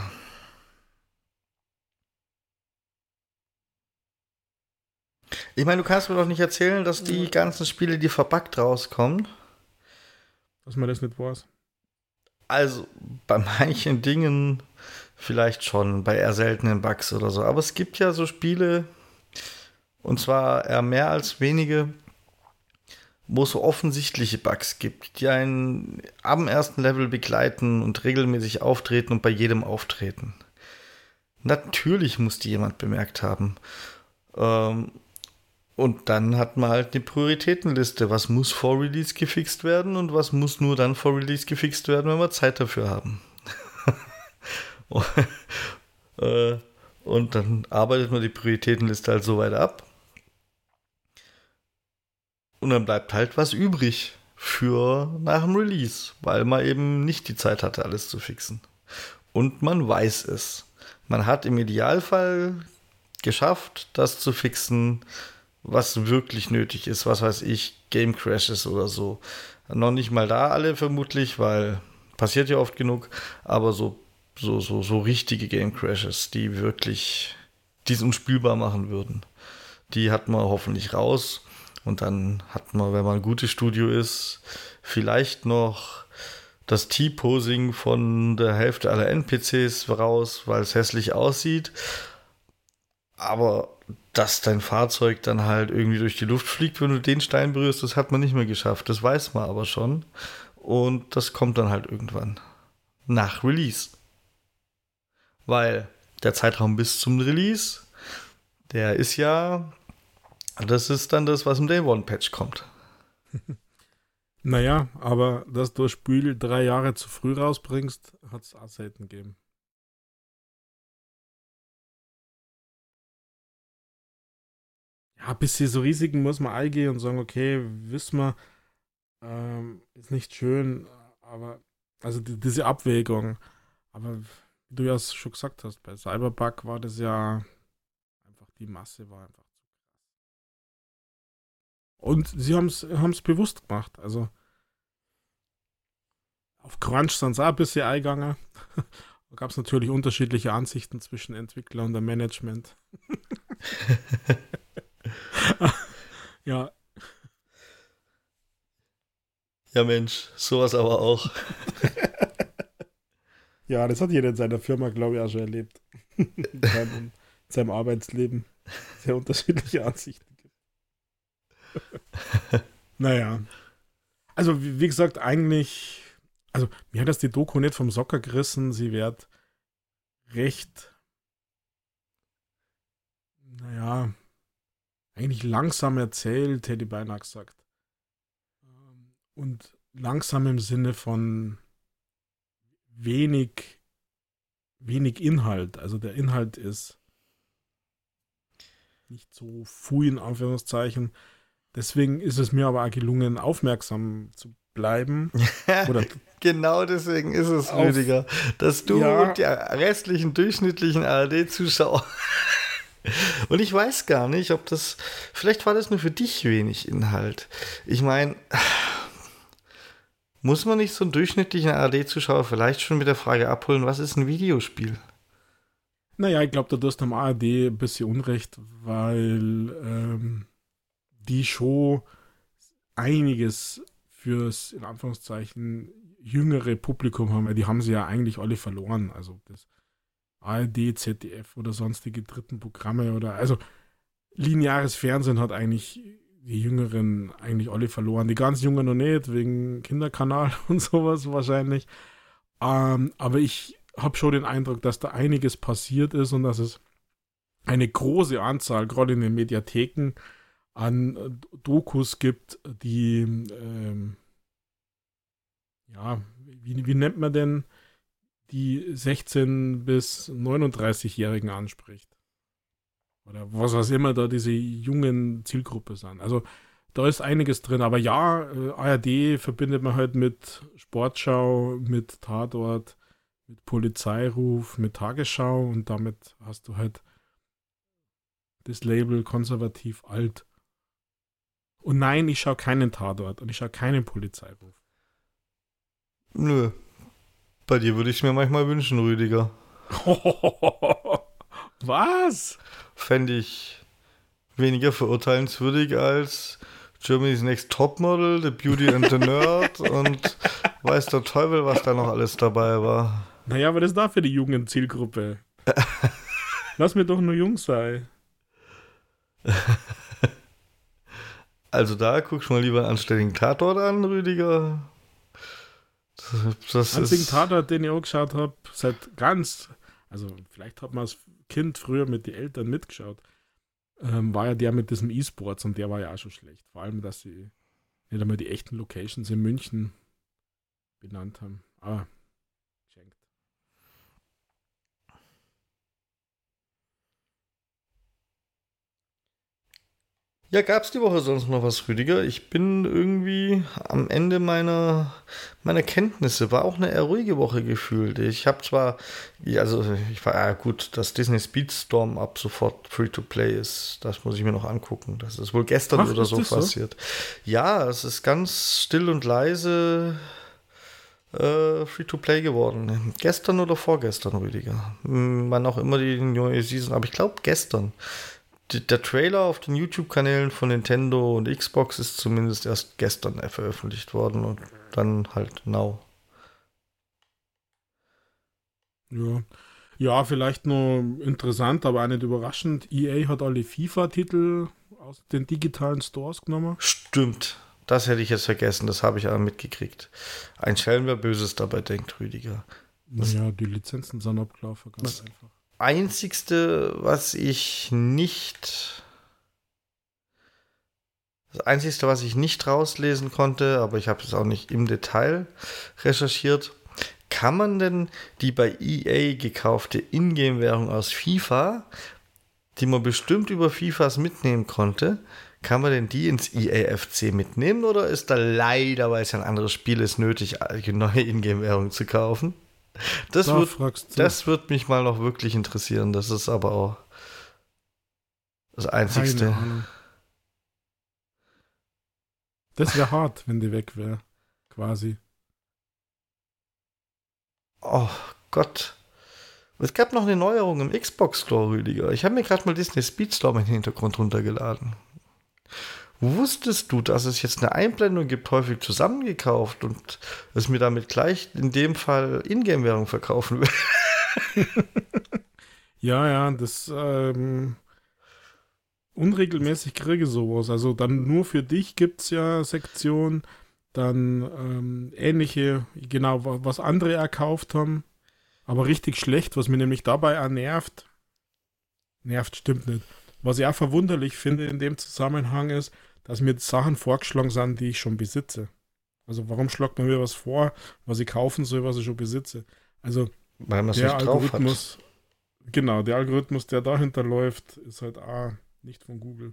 Ich meine, du kannst mir doch nicht erzählen, dass die ganzen Spiele, die verbuggt rauskommen. Dass man das nicht weiß. Also, bei manchen Dingen vielleicht schon, bei eher seltenen Bugs oder so. Aber es gibt ja so Spiele, und zwar eher mehr als wenige, wo es so offensichtliche Bugs gibt, die einen am ersten Level begleiten und regelmäßig auftreten und bei jedem auftreten. Natürlich muss die jemand bemerkt haben. Und dann hat man halt eine Prioritätenliste. Was muss vor Release gefixt werden und was muss nur dann vor Release gefixt werden, wenn wir Zeit dafür haben. Und dann arbeitet man die Prioritätenliste halt so weit ab. Und dann bleibt halt was übrig für nach dem Release, weil man eben nicht die Zeit hatte, alles zu fixen. Und man weiß es. Man hat im Idealfall geschafft, das zu fixen, was wirklich nötig ist. Was weiß ich, Game Crashes oder so. Noch nicht mal da alle vermutlich, weil passiert ja oft genug, aber so richtige Game Crashes, die wirklich dies unspielbar machen würden. Die hat man hoffentlich raus. Und dann hat man, wenn man ein gutes Studio ist, vielleicht noch das T-Posing von der Hälfte aller NPCs raus, weil es hässlich aussieht. Aber dass dein Fahrzeug dann halt irgendwie durch die Luft fliegt, wenn du den Stein berührst, das hat man nicht mehr geschafft. Das weiß man aber schon. Und das kommt dann halt irgendwann. Nach Release. Weil der Zeitraum bis zum Release, der ist ja... Das ist dann das, was im Day-One-Patch kommt. Naja, aber dass du das Spiel 3 Jahre zu früh rausbringst, hat es auch selten gegeben. Ja, ein bisschen so Risiken muss man eingehen und sagen, okay, wissen wir, ist nicht schön, aber, also diese Abwägung. Aber wie du ja schon gesagt hast, bei Cyberbug war das ja einfach, die Masse war einfach. Und sie haben es bewusst gemacht. Also auf Crunch sind sie auch ein bisschen eingegangen. Da gab es natürlich unterschiedliche Ansichten zwischen Entwickler und dem Management. Ja. Ja Mensch, sowas aber auch. Ja, das hat jeder in seiner Firma, glaube ich, auch schon erlebt. In seinem Arbeitsleben. Sehr unterschiedliche Ansichten. Naja. Also, wie gesagt, eigentlich, also mir hat das die Doku nicht vom Socker gerissen. Sie wird recht, naja, eigentlich langsam erzählt, hätte ich beinahe gesagt. Und langsam im Sinne von wenig Inhalt. Also der Inhalt ist nicht so viel in Anführungszeichen. Deswegen ist es mir aber auch gelungen, aufmerksam zu bleiben. Oder genau deswegen ist es, Rüdiger, dass du und die restlichen durchschnittlichen ARD-Zuschauer und ich weiß gar nicht, ob das, vielleicht war das nur für dich wenig Inhalt. Ich meine, muss man nicht so einen durchschnittlichen ARD-Zuschauer vielleicht schon mit der Frage abholen, was ist ein Videospiel? Naja, ich glaube, da tust du am ARD ein bisschen Unrecht, weil die Show einiges fürs, in Anführungszeichen, jüngere Publikum haben, weil die haben sie ja eigentlich alle verloren. Also das ARD, ZDF oder sonstige dritten Programme oder, also lineares Fernsehen hat eigentlich die Jüngeren eigentlich alle verloren. Die ganz Jungen noch nicht, wegen Kinderkanal und sowas wahrscheinlich. Aber ich habe schon den Eindruck, dass da einiges passiert ist und dass es eine große Anzahl, gerade in den Mediatheken, an Dokus gibt, die, ja, wie nennt man denn, die 16- bis 39-Jährigen anspricht. Oder was auch immer da diese jungen Zielgruppe sind. Also da ist einiges drin. Aber ja, ARD verbindet man halt mit Sportschau, mit Tatort, mit Polizeiruf, mit Tagesschau und damit hast du halt das Label konservativ alt. Und nein, ich schaue keinen Tatort und ich schaue keinen Polizeiruf. Nö. Bei dir würde ich es mir manchmal wünschen, Rüdiger. Was? Fände ich weniger verurteilenswürdig als Germany's Next Topmodel, The Beauty and the Nerd und weiß der Teufel, was da noch alles dabei war. Naja, aber das ist dafür die Jugendzielgruppe. Lass mir doch nur jung sein. Also da guckst du mal lieber einen anständigen Tatort an, Rüdiger. Das Einzigen ist... Tatort, den ich auch geschaut habe, also vielleicht hat man als Kind früher mit den Eltern mitgeschaut, war ja der mit diesem E-Sports und der war ja auch schon schlecht. Vor allem, dass sie nicht einmal die echten Locations in München benannt haben. Aber geschenkt. Ja, gab's die Woche sonst noch was, Rüdiger? Ich bin irgendwie am Ende meiner Kenntnisse. War auch eine eher ruhige Woche gefühlt. Ich habe zwar, ja, also ich war ja gut, dass Disney Speedstorm ab sofort Free-to-Play ist. Das muss ich mir noch angucken. Das ist wohl gestern Ach, oder ist so das so? passiert. Ja, es ist ganz still und leise Free-to-Play geworden. Gestern oder vorgestern, Rüdiger. Wann auch immer die neue Season, aber ich glaube gestern. Der Trailer auf den YouTube-Kanälen von Nintendo und Xbox ist zumindest erst gestern veröffentlicht worden und dann halt now. Ja. Ja, vielleicht nur interessant, aber auch nicht überraschend. EA hat alle FIFA-Titel aus den digitalen Stores genommen. Stimmt. Das hätte ich jetzt vergessen, das habe ich aber mitgekriegt. Ein Schelm, wer Böses dabei denkt, Rüdiger. Naja, die Lizenzen sind abgelaufen, ganz Das einfach. Einzigste, was ich nicht. Das Einzigste, was ich nicht rauslesen konnte, aber ich habe es auch nicht im Detail recherchiert, kann man denn die bei EA gekaufte Ingame-Währung aus FIFA, die man bestimmt über FIFAs mitnehmen konnte, kann man denn die ins EAFC mitnehmen oder ist da leider, weil es ja ein anderes Spiel ist, nötig, eine neue Ingame-Währung zu kaufen? Das Da wird, fragst du. das wird mich mal noch wirklich interessieren. Das ist aber auch das Keine Einzigste. Ahnung. Das wäre hart, wenn die weg wäre. Quasi. Oh Gott. Es gab noch eine Neuerung im Xbox Store, Rüdiger. Ich habe mir gerade mal Disney Speedstorm im Hintergrund runtergeladen. Wusstest du, dass es jetzt eine Einblendung gibt, häufig zusammengekauft und es mir damit gleich in dem Fall Ingame-Währung verkaufen will? Ja, ja, das unregelmäßig kriege ich sowas. Also dann nur für dich gibt es ja Sektion, dann ähnliche, genau, was andere erkauft haben. Aber richtig schlecht, was mir nämlich dabei auch nervt. Nervt stimmt nicht. Was ich auch verwunderlich finde in dem Zusammenhang ist, dass mir Sachen vorgeschlagen sind, die ich schon besitze. Also warum schlagt man mir was vor, was ich kaufen soll, was ich schon besitze? Also Weil man es der nicht drauf hat. Algorithmus, genau, der Algorithmus, der dahinter läuft, ist halt auch nicht von Google.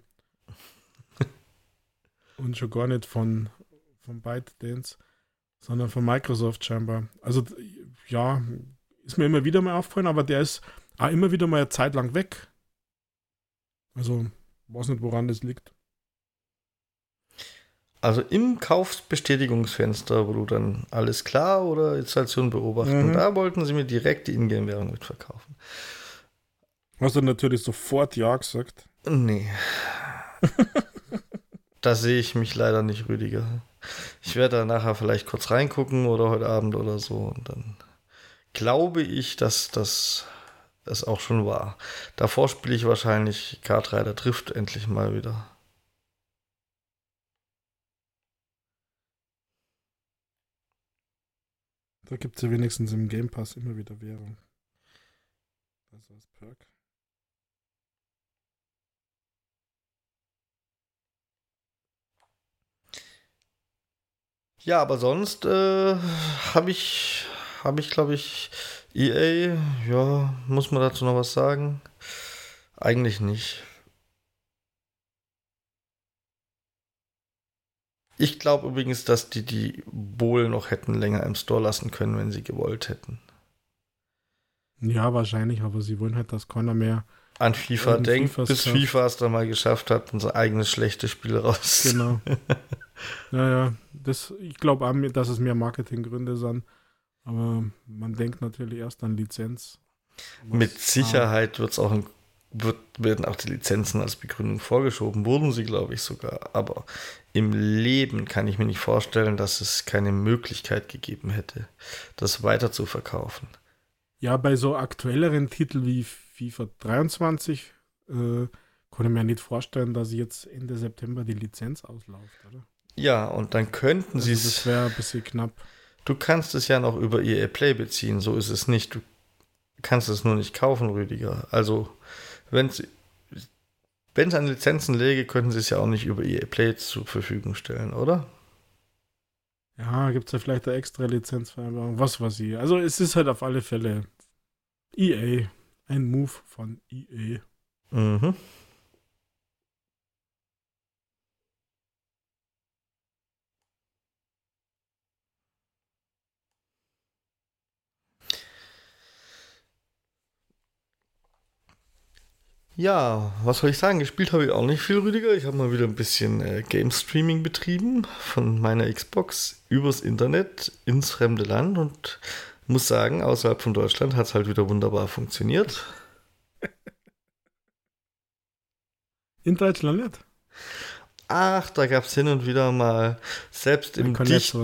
Und schon gar nicht von ByteDance, sondern von Microsoft scheinbar. Also ja, ist mir immer wieder mal aufgefallen, aber der ist auch immer wieder mal eine Zeit lang weg. Also, weiß nicht, woran das liegt. Also im Kaufbestätigungsfenster, wo du dann alles klar oder Installation beobachten, Mhm. da wollten sie mir direkt die Ingame-Währung mitverkaufen. Hast du natürlich sofort ja gesagt. Nee. Da sehe ich mich leider nicht, Rüdiger. Ich werde da nachher vielleicht kurz reingucken oder heute Abend oder so. Und dann glaube ich, dass das es auch schon war. Davor spiele ich wahrscheinlich Kart Rider Drift endlich mal wieder. Da gibt es ja wenigstens im Game Pass immer wieder Währung. Also als Perk. Ja, aber sonst habe ich, glaube ich, EA, ja, muss man dazu noch was sagen? Eigentlich nicht. Ich glaube übrigens, dass die Bohl noch hätten länger im Store lassen können, wenn sie gewollt hätten. Ja, wahrscheinlich, aber sie wollen halt, dass keiner mehr An FIFA denkt, FIFAs bis kauft. FIFA es dann mal geschafft hat, unser eigenes schlechtes Spiel raus. Genau. Naja, ich glaube auch, dass es mehr Marketinggründe sind. Aber man denkt natürlich erst an Lizenz. Mit Sicherheit werden auch die Lizenzen als Begründung vorgeschoben. Wurden sie, glaube ich, sogar. Aber im Leben kann ich mir nicht vorstellen, dass es keine Möglichkeit gegeben hätte, das weiter zu verkaufen. Ja, bei so aktuelleren Titeln wie FIFA 23 kann ich mir nicht vorstellen, dass jetzt Ende September die Lizenz ausläuft, oder? Ja, und dann könnten sie es. Das wäre ein bisschen knapp. Du kannst es ja noch über EA Play beziehen, so ist es nicht. Du kannst es nur nicht kaufen, Rüdiger. Also, wenn es an Lizenzen läge, könnten sie es ja auch nicht über EA Play zur Verfügung stellen, oder? Ja, gibt es ja vielleicht eine extra Lizenzvereinbarung, was weiß ich. Also es ist halt auf alle Fälle EA, ein Move von EA. Mhm. Ja, was soll ich sagen? Gespielt habe ich auch nicht viel, Rüdiger. Ich habe mal wieder ein bisschen Game Streaming betrieben von meiner Xbox übers Internet ins fremde Land und muss sagen, außerhalb von Deutschland hat es halt wieder wunderbar funktioniert. In Deutschland nicht? Ach, da gab es hin und wieder mal, selbst im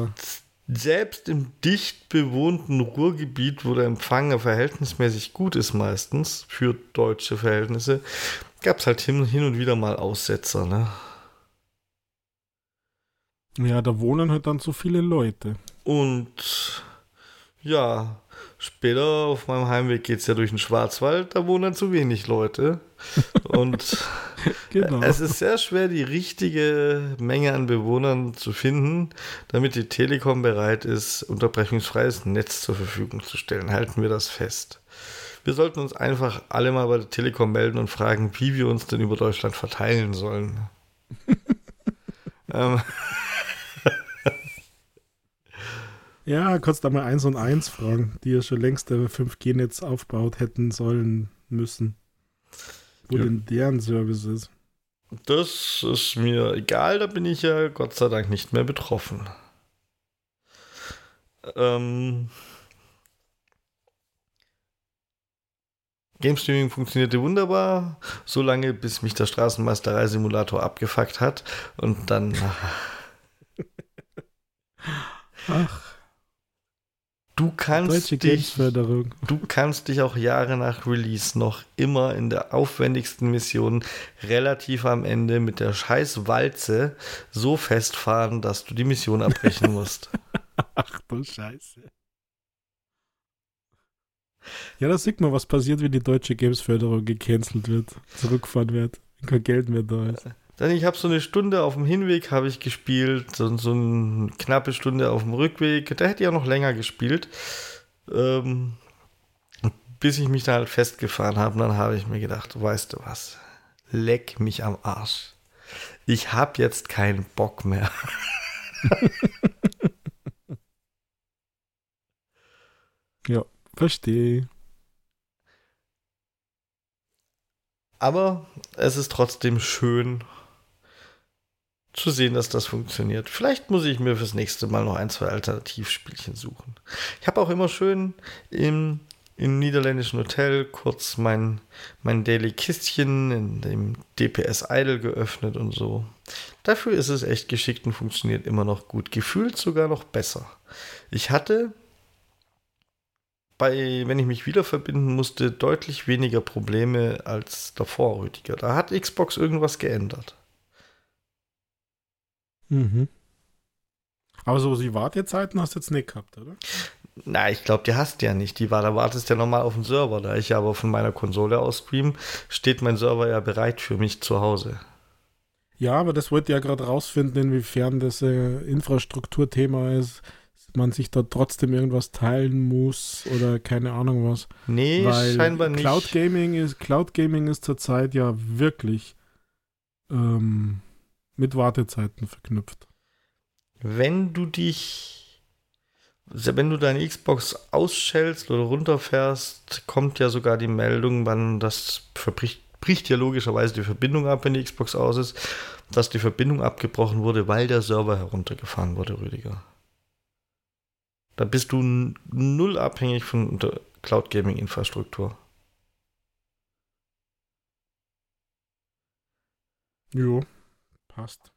dicht bewohnten Ruhrgebiet, wo der Empfang verhältnismäßig gut ist meistens, für deutsche Verhältnisse, gab es halt hin und wieder mal Aussetzer, ne? Ja, da wohnen halt dann so viele Leute. Und ja, später auf meinem Heimweg geht es ja durch den Schwarzwald, da wohnen dann zu wenig Leute. Und Genau. es ist sehr schwer, die richtige Menge an Bewohnern zu finden, damit die Telekom bereit ist, unterbrechungsfreies Netz zur Verfügung zu stellen. Halten wir das fest. Wir sollten uns einfach alle mal bei der Telekom melden und fragen, wie wir uns denn über Deutschland verteilen sollen. Ja, kannst da mal 1 und 1 fragen, die ja schon längst ein 5G-Netz aufgebaut hätten sollen müssen. Wo denn deren Service ist. Das ist mir egal, da bin ich ja Gott sei Dank nicht mehr betroffen. Game Streaming funktionierte wunderbar, solange bis mich der Straßenmeisterei-Simulator abgefuckt hat und dann... Ach, Du kannst deutsche Gamesförderung. Du kannst dich auch Jahre nach Release noch immer in der aufwendigsten Mission relativ am Ende mit der scheiß Walze so festfahren, dass du die Mission abbrechen musst. Ach du Scheiße. Ja, da sieht man, was passiert, wenn die deutsche Gamesförderung gecancelt wird, zurückgefahren wird, wenn kein Geld mehr da ist. Dann ich habe so eine Stunde auf dem Hinweg habe ich gespielt, so eine knappe Stunde auf dem Rückweg. Da hätte ich auch noch länger gespielt. Bis ich mich da halt festgefahren habe, dann habe ich mir gedacht, weißt du was, leck mich am Arsch. Ich habe jetzt keinen Bock mehr. Ja, verstehe. Aber es ist trotzdem schön zu sehen, dass das funktioniert. Vielleicht muss ich mir fürs nächste Mal noch 1, 2 Alternativspielchen suchen. Ich habe auch immer schön im im niederländischen Hotel kurz mein Daily Kistchen in dem DPS Idle geöffnet und so. Dafür ist es echt geschickt und funktioniert immer noch gut. Gefühlt sogar noch besser. Ich hatte wenn ich mich wieder verbinden musste, deutlich weniger Probleme als davor, Rüdiger. Da hat Xbox irgendwas geändert. Mhm. Aber so die Wartezeiten hast du jetzt nicht gehabt, oder? Na, ich glaube, die hast du ja nicht. Da wartest du ja normal auf den Server. Da ich ja aber von meiner Konsole aus streame, steht mein Server ja bereit für mich zu Hause. Ja, aber das wollte ich ja gerade rausfinden, inwiefern das Infrastrukturthema ist, man sich da trotzdem irgendwas teilen muss oder keine Ahnung was. Nee, weil scheinbar nicht. Cloud Gaming ist zurzeit ja wirklich mit Wartezeiten verknüpft. Wenn du deine Xbox ausschältst oder runterfährst, kommt ja sogar die Meldung, wann das bricht ja logischerweise die Verbindung ab, wenn die Xbox aus ist, dass die Verbindung abgebrochen wurde, weil der Server heruntergefahren wurde, Rüdiger. Da bist du null abhängig von der Cloud Gaming Infrastruktur. Jo, passt.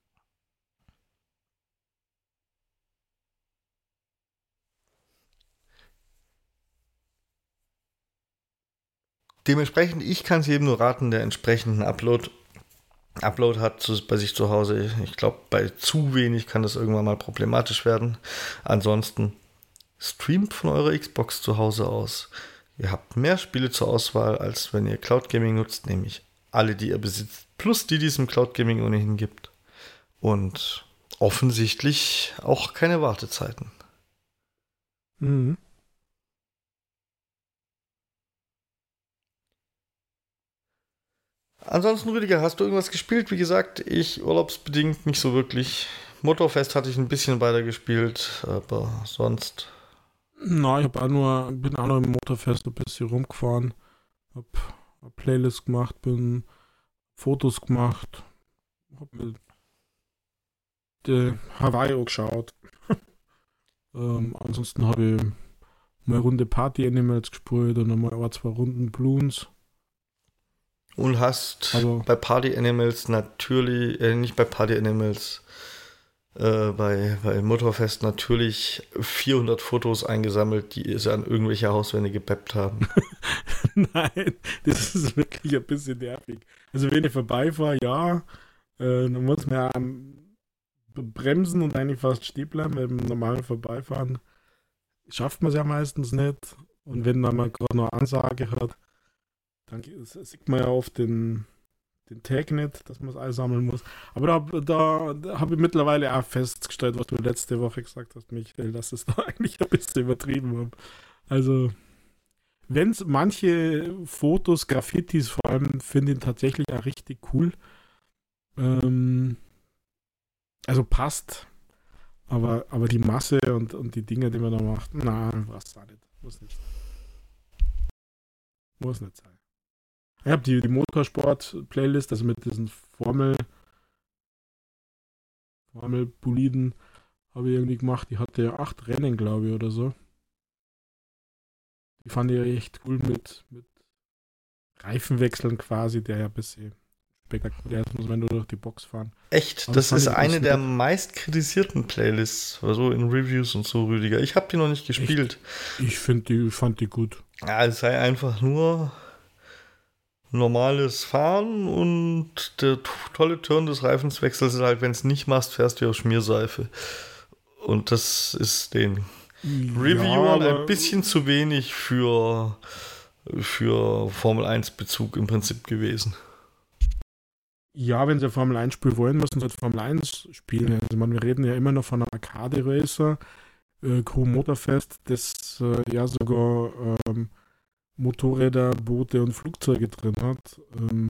Dementsprechend, ich kann es jedem nur raten, der entsprechenden Upload hat bei sich zu Hause. Ich glaube, bei zu wenig kann das irgendwann mal problematisch werden. Ansonsten streamt von eurer Xbox zu Hause aus. Ihr habt mehr Spiele zur Auswahl, als wenn ihr Cloud Gaming nutzt, nämlich alle, die ihr besitzt, plus die es im Cloud Gaming ohnehin gibt. Und offensichtlich auch keine Wartezeiten. Mhm. Ansonsten, Rüdiger, hast du irgendwas gespielt? Wie gesagt, ich urlaubsbedingt nicht so wirklich. Motorfest hatte ich ein bisschen weiter gespielt, aber sonst. Na, bin auch nur im Motorfest ein bisschen rumgefahren, hab eine Playlist gemacht, bin Fotos gemacht, hab mir die Hawaii auch geschaut. Ansonsten habe ich mal eine Runde Party Animals gespielt und dann mal 2 Runden Bloons. Und hast Aber bei Party Animals natürlich, nicht bei Party Animals, bei Motorfest natürlich 400 Fotos eingesammelt, die sie an irgendwelche Hauswände gepeppt haben. nein, das ist wirklich ein bisschen nervig. Also wenn ich vorbeifahre, ja, dann muss man ja bremsen und eigentlich fast stehen bleiben, weil beim normalen Vorbeifahren schafft man es ja meistens nicht. Und wenn man mal gerade noch eine Ansage hat, dann sieht man ja oft den Tag nicht, dass man es alles sammeln muss. Aber da habe ich mittlerweile auch festgestellt, was du letzte Woche gesagt hast, Michael, dass es da eigentlich ein bisschen übertrieben war. Also, wenn es manche Fotos, Graffitis vor allem, finde ich tatsächlich auch richtig cool. Also passt. Aber die Masse und die Dinge, die man da macht, nein, was da nicht. Muss nicht sein. Muss nicht sein. Ich habe die Motorsport-Playlist, also mit diesen Formel-Boliden habe ich irgendwie gemacht. Die hatte ja 8 Rennen, glaube ich, oder so. Die fand ich ja echt cool mit Reifenwechseln quasi, der ja ein bisschen spektakulär ist, muss man nur durch die Box fahren. Echt, Aber das fand ist ich eine ganz der nett. meist kritisierten Playlists, also in Reviews und so, Rüdiger. Ich habe die noch nicht gespielt. Ich fand die gut. Ja, es sei einfach nur normales Fahren und der tolle Turn des Reifenswechsels ist halt, wenn es nicht machst, fährst du auf Schmierseife. Und das ist den Reviewern ein bisschen zu wenig für Formel 1 Bezug im Prinzip gewesen. Ja, wenn sie Formel 1 spielen wollen, müssen sie halt Formel 1 spielen. Also, wir reden ja immer noch von einer Arcade-Racer, Crew Motorfest, das ja sogar Motorräder, Boote und Flugzeuge drin hat.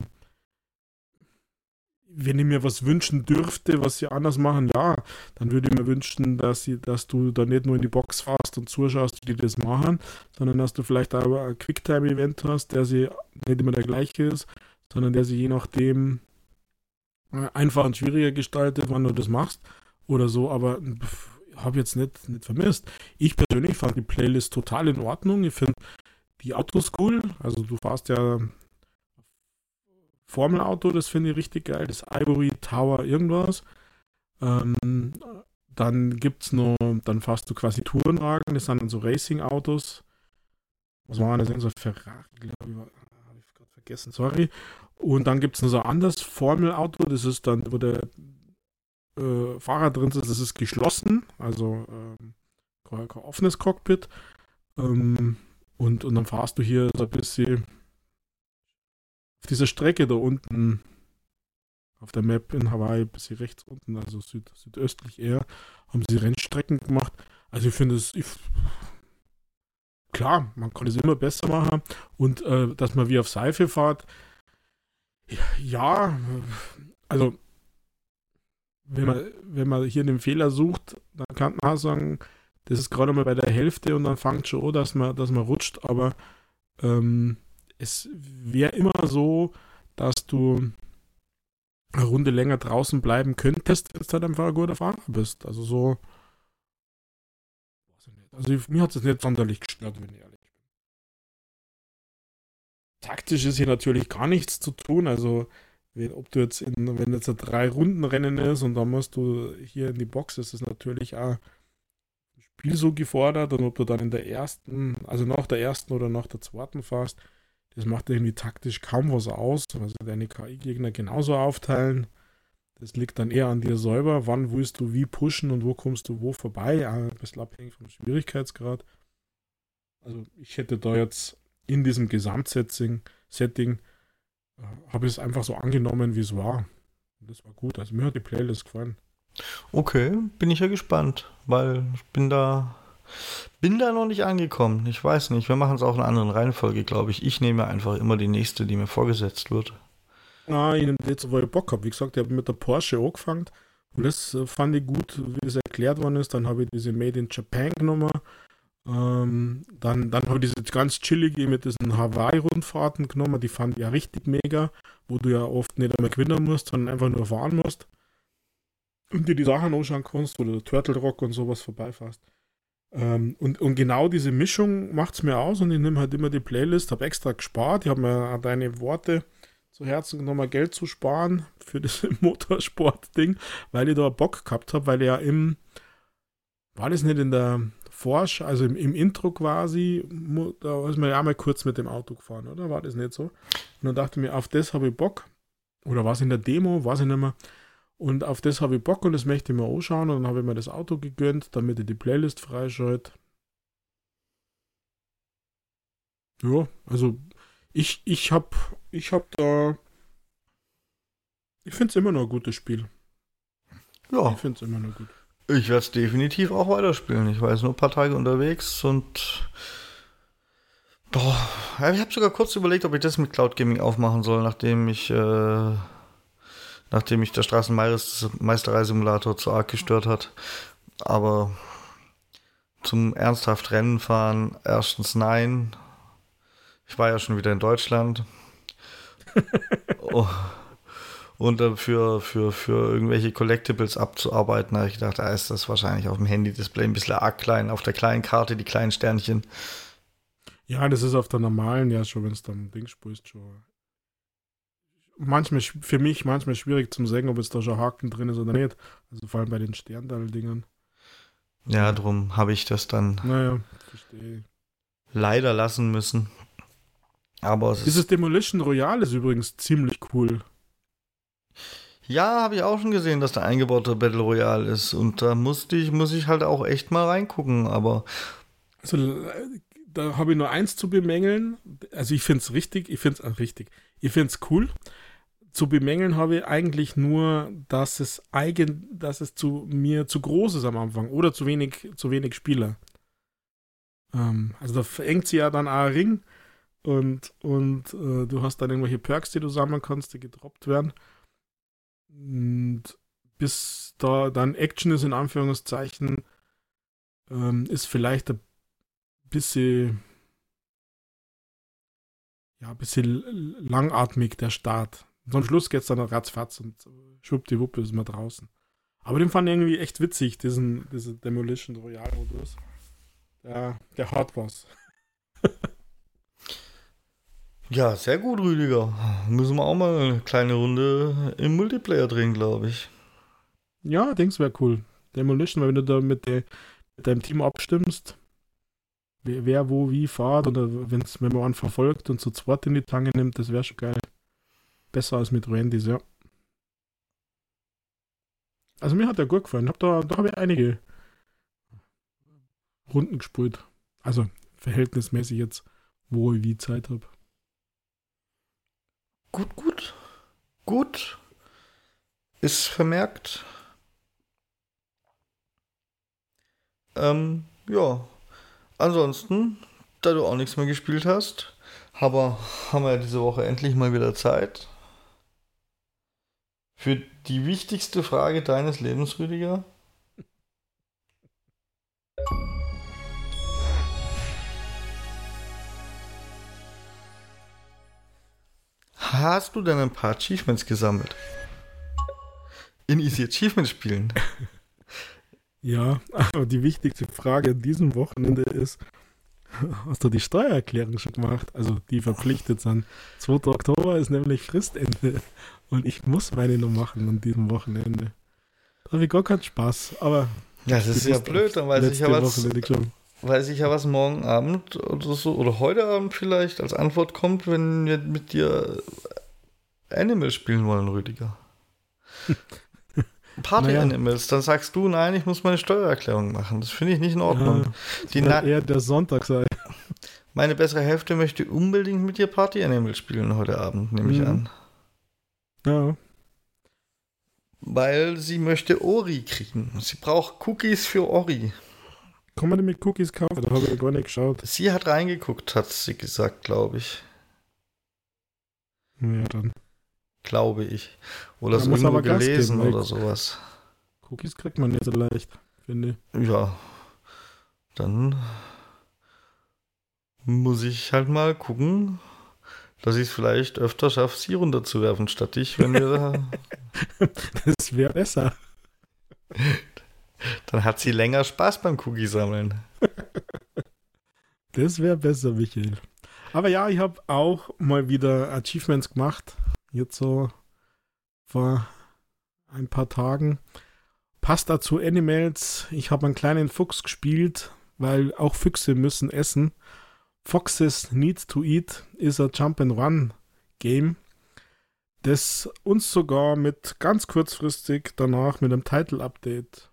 Wenn ich mir was wünschen dürfte, was sie anders machen, ja, dann würde ich mir wünschen, dass du da nicht nur in die Box fährst und zuschaust, wie die das machen, sondern dass du vielleicht auch ein Quicktime-Event hast, der sie nicht immer der gleiche ist, sondern der sie je nachdem einfach und schwieriger gestaltet, wann du das machst oder so, aber habe jetzt nicht vermisst. Ich persönlich fand die Playlist total in Ordnung. Ich finde, die Autos cool. Also du fährst ja Formelauto, das finde ich richtig geil. Das Ivory Tower irgendwas. Ähm, Dann gibt's noch, dann fährst du quasi Tourenwagen, das sind dann so Racing-Autos. Was war das denn? So ein Ferrari, glaube ich, habe ich gerade vergessen, sorry. Und dann gibt es noch so ein anderes Formelauto, das ist dann, wo der Fahrer drin ist, das ist geschlossen, also kein offenes Cockpit. Und dann fahrst du hier so ein bisschen auf dieser Strecke da unten auf der Map in Hawaii, ein bisschen rechts unten, also südöstlich eher, haben sie Rennstrecken gemacht. Also ich finde es, klar, man kann es immer besser machen. Und dass man wie auf Seife fährt, ja, also wenn man hier den Fehler sucht, dann kann man auch sagen, das ist gerade mal bei der Hälfte und dann fängt schon an, dass man rutscht, aber es wäre immer so, dass du eine Runde länger draußen bleiben könntest, wenn du halt einfach ein guter Fahrer bist. Also so, weiß ich nicht. Also mir hat es nicht sonderlich gestört, wenn ich ehrlich bin. Taktisch ist hier natürlich gar nichts zu tun, also ob du jetzt wenn jetzt ein 3-Runden-Rennen ist und dann musst du hier in die Box, ist es natürlich auch Spiel so gefordert und ob du dann in der ersten, also nach der ersten oder nach der zweiten fährst, das macht irgendwie taktisch kaum was aus. Also deine KI-Gegner genauso aufteilen. Das liegt dann eher an dir selber. Wann willst du wie pushen und wo kommst du wo vorbei? Ein bisschen abhängig vom Schwierigkeitsgrad. Also ich hätte da jetzt in diesem Gesamtsetting habe ich es einfach so angenommen, wie es war. Und das war gut. Also mir hat die Playlist gefallen. Okay, bin ich ja gespannt, weil ich bin da noch nicht angekommen. Ich weiß nicht, wir machen es auch in einer anderen Reihenfolge, glaube ich. Ich nehme einfach immer die nächste, die mir vorgesetzt wird. Ah, ich nehme jetzt, wo ich Bock habe. Wie gesagt, ich habe mit der Porsche angefangen und das fand ich gut, wie das erklärt worden ist. Dann habe ich diese Made in Japan genommen. Dann habe ich diese ganz chillige mit diesen Hawaii-Rundfahrten genommen. Die fand ich ja richtig mega, wo du ja oft nicht einmal gewinnen musst, sondern einfach nur fahren musst. Und dir die Sachen anschauen kannst, wo du der Turtle Rock und sowas vorbeifährst. Und genau diese Mischung macht es mir aus und ich nehme halt immer die Playlist, habe extra gespart. Ich habe mir deine Worte zu Herzen genommen, Geld zu sparen für das Motorsport-Ding, weil ich da Bock gehabt habe, weil ja war das nicht in der also im Intro quasi, da ist man ja mal kurz mit dem Auto gefahren, oder? War das nicht so? Und dann dachte ich mir, auf das habe ich Bock. Oder war es in der Demo, weiß ich nicht mehr. Und auf das habe ich Bock und das möchte ich mir anschauen. Und dann habe ich mir das Auto gegönnt, damit ich die Playlist freischalte. Ja, also ich hab da, ich finde es immer noch ein gutes Spiel. Ja, Ich finde es immer noch gut. ich werde es definitiv auch weiterspielen. Ich war jetzt nur ein paar Tage unterwegs und boah, ja, ich habe sogar kurz überlegt, ob ich das mit Cloud Gaming aufmachen soll, nachdem mich der Straßenmeisterei-Simulator zu arg gestört hat. Aber zum ernsthaft Rennen fahren, erstens nein. Ich war ja schon wieder in Deutschland. Oh, und dann für irgendwelche Collectibles abzuarbeiten, habe ich gedacht, da ist das wahrscheinlich auf dem Handy-Display ein bisschen arg klein. Auf der kleinen Karte, die kleinen Sternchen. Ja, das ist auf der normalen, ja schon, wenn es dann Ding spielst, schon. Manchmal, für mich manchmal schwierig zum sagen, ob jetzt da schon Haken drin ist oder nicht. Also vor allem bei den Sterndal-Dingern. Ja, drum habe ich das dann Naja, verstehe. leider lassen müssen. Aber es Dieses ist, Demolition Royale ist übrigens ziemlich cool. ja, habe ich auch schon gesehen, dass da eingebauter Battle Royale ist. Und da muss ich halt auch echt mal reingucken. Aber Also, da habe ich nur eins zu bemängeln. Also, ich finde es richtig, ich finde es richtig. Ich finde es cool. Zu bemängeln habe ich eigentlich nur, dass es mir zu groß ist am Anfang oder zu wenig Spieler. Also, da verengt sie ja dann auch ein Ring und du hast dann irgendwelche Perks, die du sammeln kannst, die gedroppt werden. Und bis da dann Action ist, in Anführungszeichen, ist vielleicht ein bisschen, ja, ein bisschen langatmig der Start. Und am Schluss geht es dann ratzfatz und schwuppdiwupp ist man draußen. Aber den fand ich irgendwie echt witzig, diesen Demolition Royale Modus. Der hat was. Ja, sehr gut, Rüdiger. Müssen wir auch mal eine kleine Runde im Multiplayer drehen, glaube ich. Ja, Dings wäre cool. Demolition, weil wenn du da mit deinem Team abstimmst, wer wo wie fährt oder wenn man einen verfolgt und zu zweit in die Tange nimmt, das wäre schon geil. Besser als mit Randys, ja. Also mir hat der gut gefallen. Da habe ich einige Runden gespielt. Also verhältnismäßig jetzt, wo ich wie Zeit habe. Gut, gut, gut. Ist vermerkt. Ja. Ansonsten, da du auch nichts mehr gespielt hast, haben wir ja diese Woche endlich mal wieder Zeit für die wichtigste Frage deines Lebens, Rüdiger. Hast du denn ein paar Achievements gesammelt? In Easy Achievement Spielen? Ja, aber die wichtigste Frage an diesem Wochenende ist, hast du die Steuererklärung schon gemacht? Also die verpflichtet sind. 2. Oktober ist nämlich Fristende und ich muss meine noch machen an diesem Wochenende. Da habe ich gar keinen Spaß, aber Ja, das ich ist ja wusste blöd, dann Wochenende schon. weiß ich ja, was morgen Abend oder so, oder heute Abend vielleicht als Antwort kommt, wenn wir mit dir Animal spielen wollen, Rüdiger. Party Naja, Animals, dann sagst du, nein, ich muss meine Steuererklärung machen. Das finde ich nicht in Ordnung. das Die wird eher der Sonntag sein. Meine bessere Hälfte möchte unbedingt mit dir Party Animals spielen heute Abend, nehme ich an. Ja, Weil sie möchte Ori kriegen. Sie braucht Cookies für Ori. kann man die mit Cookies kaufen? Da habe ich gar nicht geschaut. Sie hat reingeguckt, hat sie gesagt, glaube ich. Ja, dann. Glaube ich. Oder Da so muss irgendwo aber Gas gelesen geben, weil oder sowas. Cookies kriegt man nicht so leicht, finde ich. Ja, dann muss ich halt mal gucken, dass ich es vielleicht öfter schaffe, sie runterzuwerfen, statt ich, wenn wir da. Das wäre besser. Dann hat sie länger Spaß beim Cookie sammeln. Das wäre besser, Michael. Aber ja, ich habe auch mal wieder Achievements gemacht. Jetzt so vor ein paar Tagen. Passt dazu Animals. Ich habe einen kleinen Fuchs gespielt, weil auch Füchse müssen essen. Foxes Need to Eat ist ein Jump-and-Run-Game, das uns sogar mit ganz kurzfristig danach mit einem Title-Update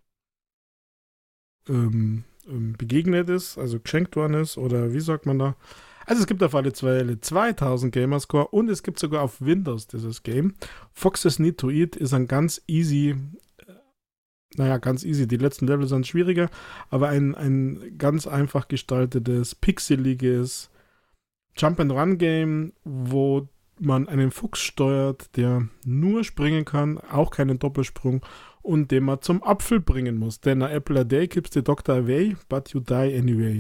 begegnet ist, also geschenkt worden ist, oder wie sagt man da? Also es gibt auf alle Fälle 2000 Gamerscore und es gibt sogar auf Windows dieses Game. Foxes Need to Eat ist ein ganz easy, ganz easy, die letzten Level sind schwieriger, aber ein ganz einfach gestaltetes, pixeliges Jump-and-Run-Game, wo man einen Fuchs steuert, der nur springen kann, auch keinen Doppelsprung und den man zum Apfel bringen muss. Denn a apple a day keeps the doctor away, but you die anyway.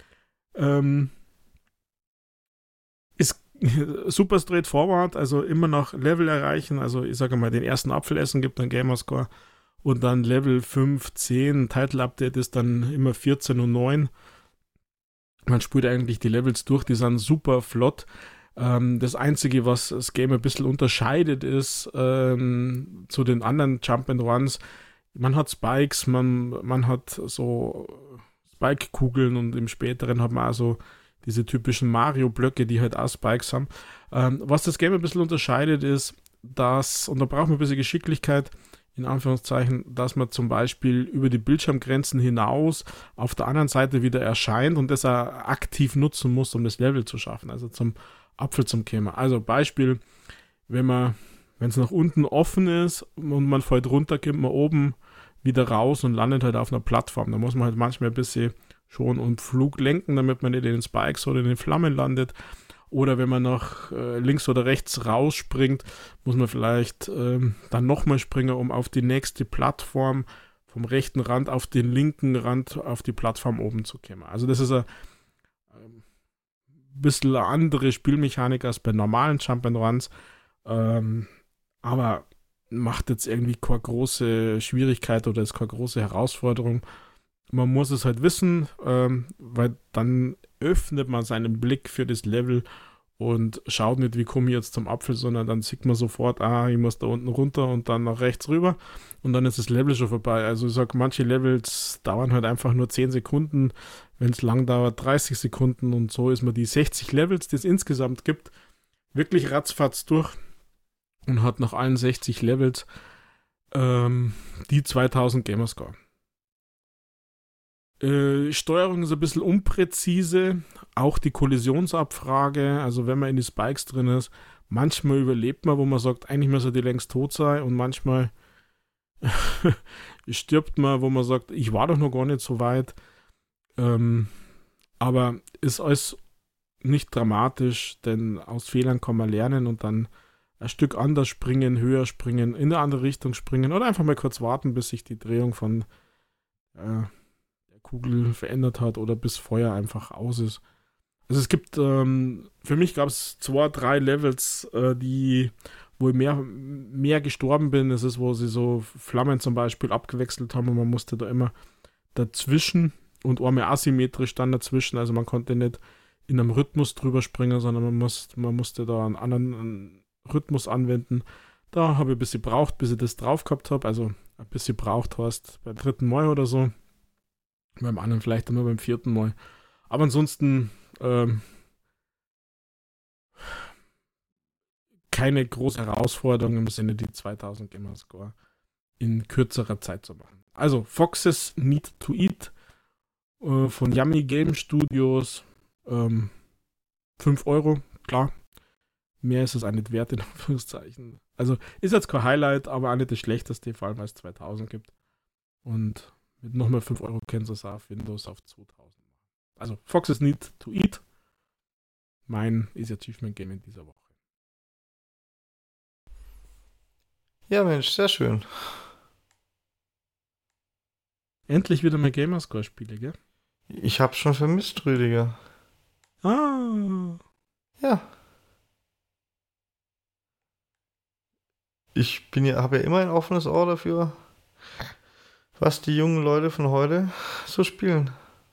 Ist super straightforward, also immer noch Level erreichen, also ich sage mal, den ersten Apfel essen gibt einen Gamerscore und dann Level 5, 10, Title Update ist dann immer 14 und 9. Man spielt eigentlich die Levels durch, die sind super flott. Das Einzige, was das Game ein bisschen unterscheidet, ist zu den anderen Jump-and-Runs. Man hat Spikes, man hat so Spike-Kugeln und im späteren hat man also diese typischen Mario-Blöcke, die halt auch Spikes haben. Was das Game ein bisschen unterscheidet, ist, dass, und da braucht man ein bisschen Geschicklichkeit, in Anführungszeichen, dass man zum Beispiel über die Bildschirmgrenzen hinaus auf der anderen Seite wieder erscheint und das er aktiv nutzen muss, um das Level zu schaffen, also zum Apfel zum Kämmer. Also Beispiel, wenn es nach unten offen ist und man fällt runter, kommt man oben wieder raus und landet halt auf einer Plattform. Da muss man halt manchmal ein bisschen schon und Flug lenken, damit man nicht in den Spikes oder in den Flammen landet. Oder wenn man nach links oder rechts rausspringt, muss man vielleicht dann nochmal springen, um auf die nächste Plattform vom rechten Rand auf den linken Rand auf die Plattform oben zu kommen. Also das ist ein bisschen eine andere Spielmechanik als bei normalen Jump-and-Runs, aber macht jetzt irgendwie keine große Schwierigkeit oder ist keine große Herausforderung. Man muss es halt wissen, weil dann öffnet man seinen Blick für das Level und schaut nicht, wie komme ich jetzt zum Apfel, sondern dann sieht man sofort, ich muss da unten runter und dann nach rechts rüber und dann ist das Level schon vorbei. Also ich sage, manche Levels dauern halt einfach nur 10 Sekunden, wenn es lang dauert 30 Sekunden und so ist man die 60 Levels, die es insgesamt gibt, wirklich ratzfatz durch und hat nach allen 60 Levels die 2000 Gamerscore. Steuerung ist ein bisschen unpräzise, auch die Kollisionsabfrage, also wenn man in die Spikes drin ist, manchmal überlebt man, wo man sagt, eigentlich müsste die längst tot sein und manchmal stirbt man, wo man sagt, ich war doch noch gar nicht so weit, aber ist alles nicht dramatisch, denn aus Fehlern kann man lernen und dann ein Stück anders springen, höher springen, in eine andere Richtung springen oder einfach mal kurz warten, bis sich die Drehung von Kugel verändert hat oder bis Feuer einfach aus ist. Also es gibt, für mich gab es 2, 3 Levels, wo ich mehr gestorben bin. Das ist, wo sie so Flammen zum Beispiel abgewechselt haben und man musste da immer dazwischen und einmal asymmetrisch dann dazwischen. Also man konnte nicht in einem Rhythmus drüber springen, sondern man musste da einen anderen Rhythmus anwenden. Da habe ich ein bisschen gebraucht, bis ich das drauf gehabt habe. Also ein bisschen gebraucht hast beim 3. Mal oder so. Beim anderen vielleicht nur beim 4. Mal. Aber ansonsten keine große Herausforderung im Sinne, die 2000 Gamerscore in kürzerer Zeit zu machen. Also Foxes Need to Eat von Yummy Game Studios. 5 Euro, klar. Mehr ist es auch nicht wert, in Anführungszeichen. Also ist jetzt kein Highlight, aber auch nicht das schlechteste, vor allem weil es 2000 gibt. Und mit nochmal 5 Euro können sie es auf Windows auf 2000 machen. Also Foxes Need to Eat. Mein Easy Achievement Game in dieser Woche. Ja, Mensch, sehr schön. Endlich wieder mal Gamerscore-Spiele, gell? Ich hab's schon vermisst, Rüdiger. Ah. Ja. Ich habe ja immer ein offenes Ohr dafür, was die jungen Leute von heute so spielen.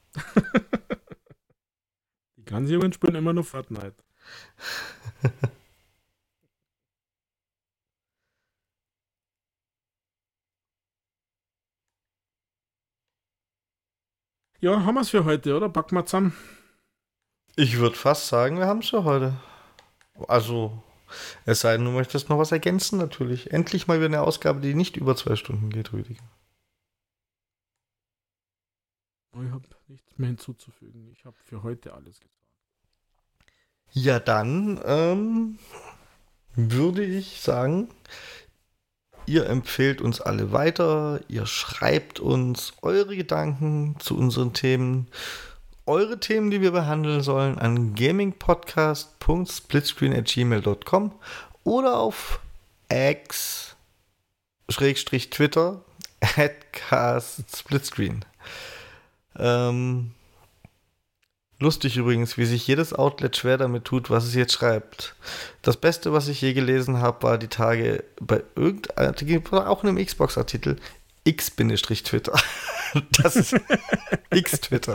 Die ganz Jungen spielen immer nur Fortnite. Ja, haben wir es für heute, oder? Packen wir zusammen. Ich würde fast sagen, wir haben es für heute. Also, es sei denn, du möchtest noch was ergänzen, natürlich. Endlich mal wieder eine Ausgabe, die nicht über 2 Stunden geht, Rüdiger. Ich habe nichts mehr hinzuzufügen. Ich habe für heute alles gesagt. Ja, dann würde ich sagen, ihr empfehlt uns alle weiter, ihr schreibt uns eure Gedanken zu unseren Themen, eure Themen, die wir behandeln sollen, an gamingpodcast.splitscreen@gmail.com oder auf X/Twitter @castsplitscreen. Lustig übrigens, wie sich jedes Outlet schwer damit tut, was es jetzt schreibt. Das Beste, was ich je gelesen habe, war die Tage bei irgendeinem, auch in einem Xbox-Artikel, X-Twitter. Das ist X-Twitter.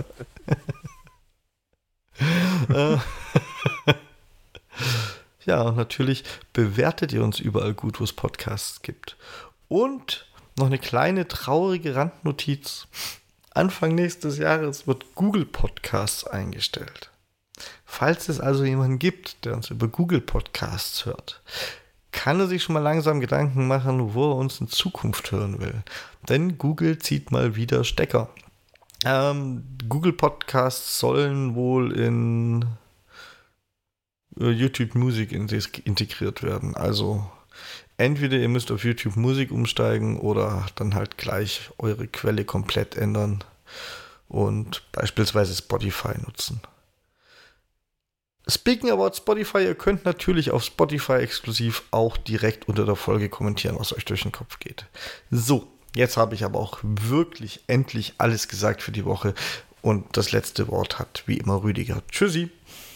Ja, und natürlich bewertet ihr uns überall gut, wo es Podcasts gibt. Und noch eine kleine traurige Randnotiz. Anfang nächstes Jahres wird Google Podcasts eingestellt. Falls es also jemanden gibt, der uns über Google Podcasts hört, kann er sich schon mal langsam Gedanken machen, wo er uns in Zukunft hören will. Denn Google zieht mal wieder Stecker. Google Podcasts sollen wohl in YouTube Music integriert werden. Also entweder ihr müsst auf YouTube Musik umsteigen oder dann halt gleich eure Quelle komplett ändern und beispielsweise Spotify nutzen. Speaking about Spotify, ihr könnt natürlich auf Spotify exklusiv auch direkt unter der Folge kommentieren, was euch durch den Kopf geht. So, jetzt habe ich aber auch wirklich endlich alles gesagt für die Woche und das letzte Wort hat wie immer Rüdiger. Tschüssi.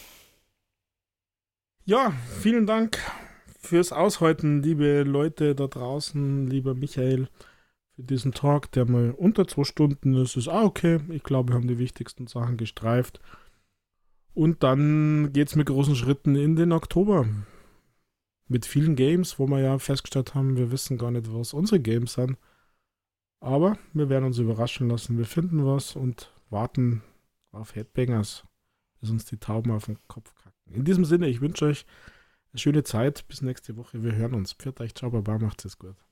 Ja, vielen Dank fürs Aushalten, liebe Leute da draußen, lieber Michael, für diesen Talk, der mal unter 2 Stunden ist. Ist auch okay. Ich glaube, wir haben die wichtigsten Sachen gestreift. Und dann geht es mit großen Schritten in den Oktober. Mit vielen Games, wo wir ja festgestellt haben, wir wissen gar nicht, was unsere Games sind. Aber wir werden uns überraschen lassen. Wir finden was und warten auf Headbangers, bis uns die Tauben auf den Kopf kacken. In diesem Sinne, ich wünsche euch eine schöne Zeit. Bis nächste Woche. Wir hören uns. Pfiat euch, ciao, baba, macht's es gut.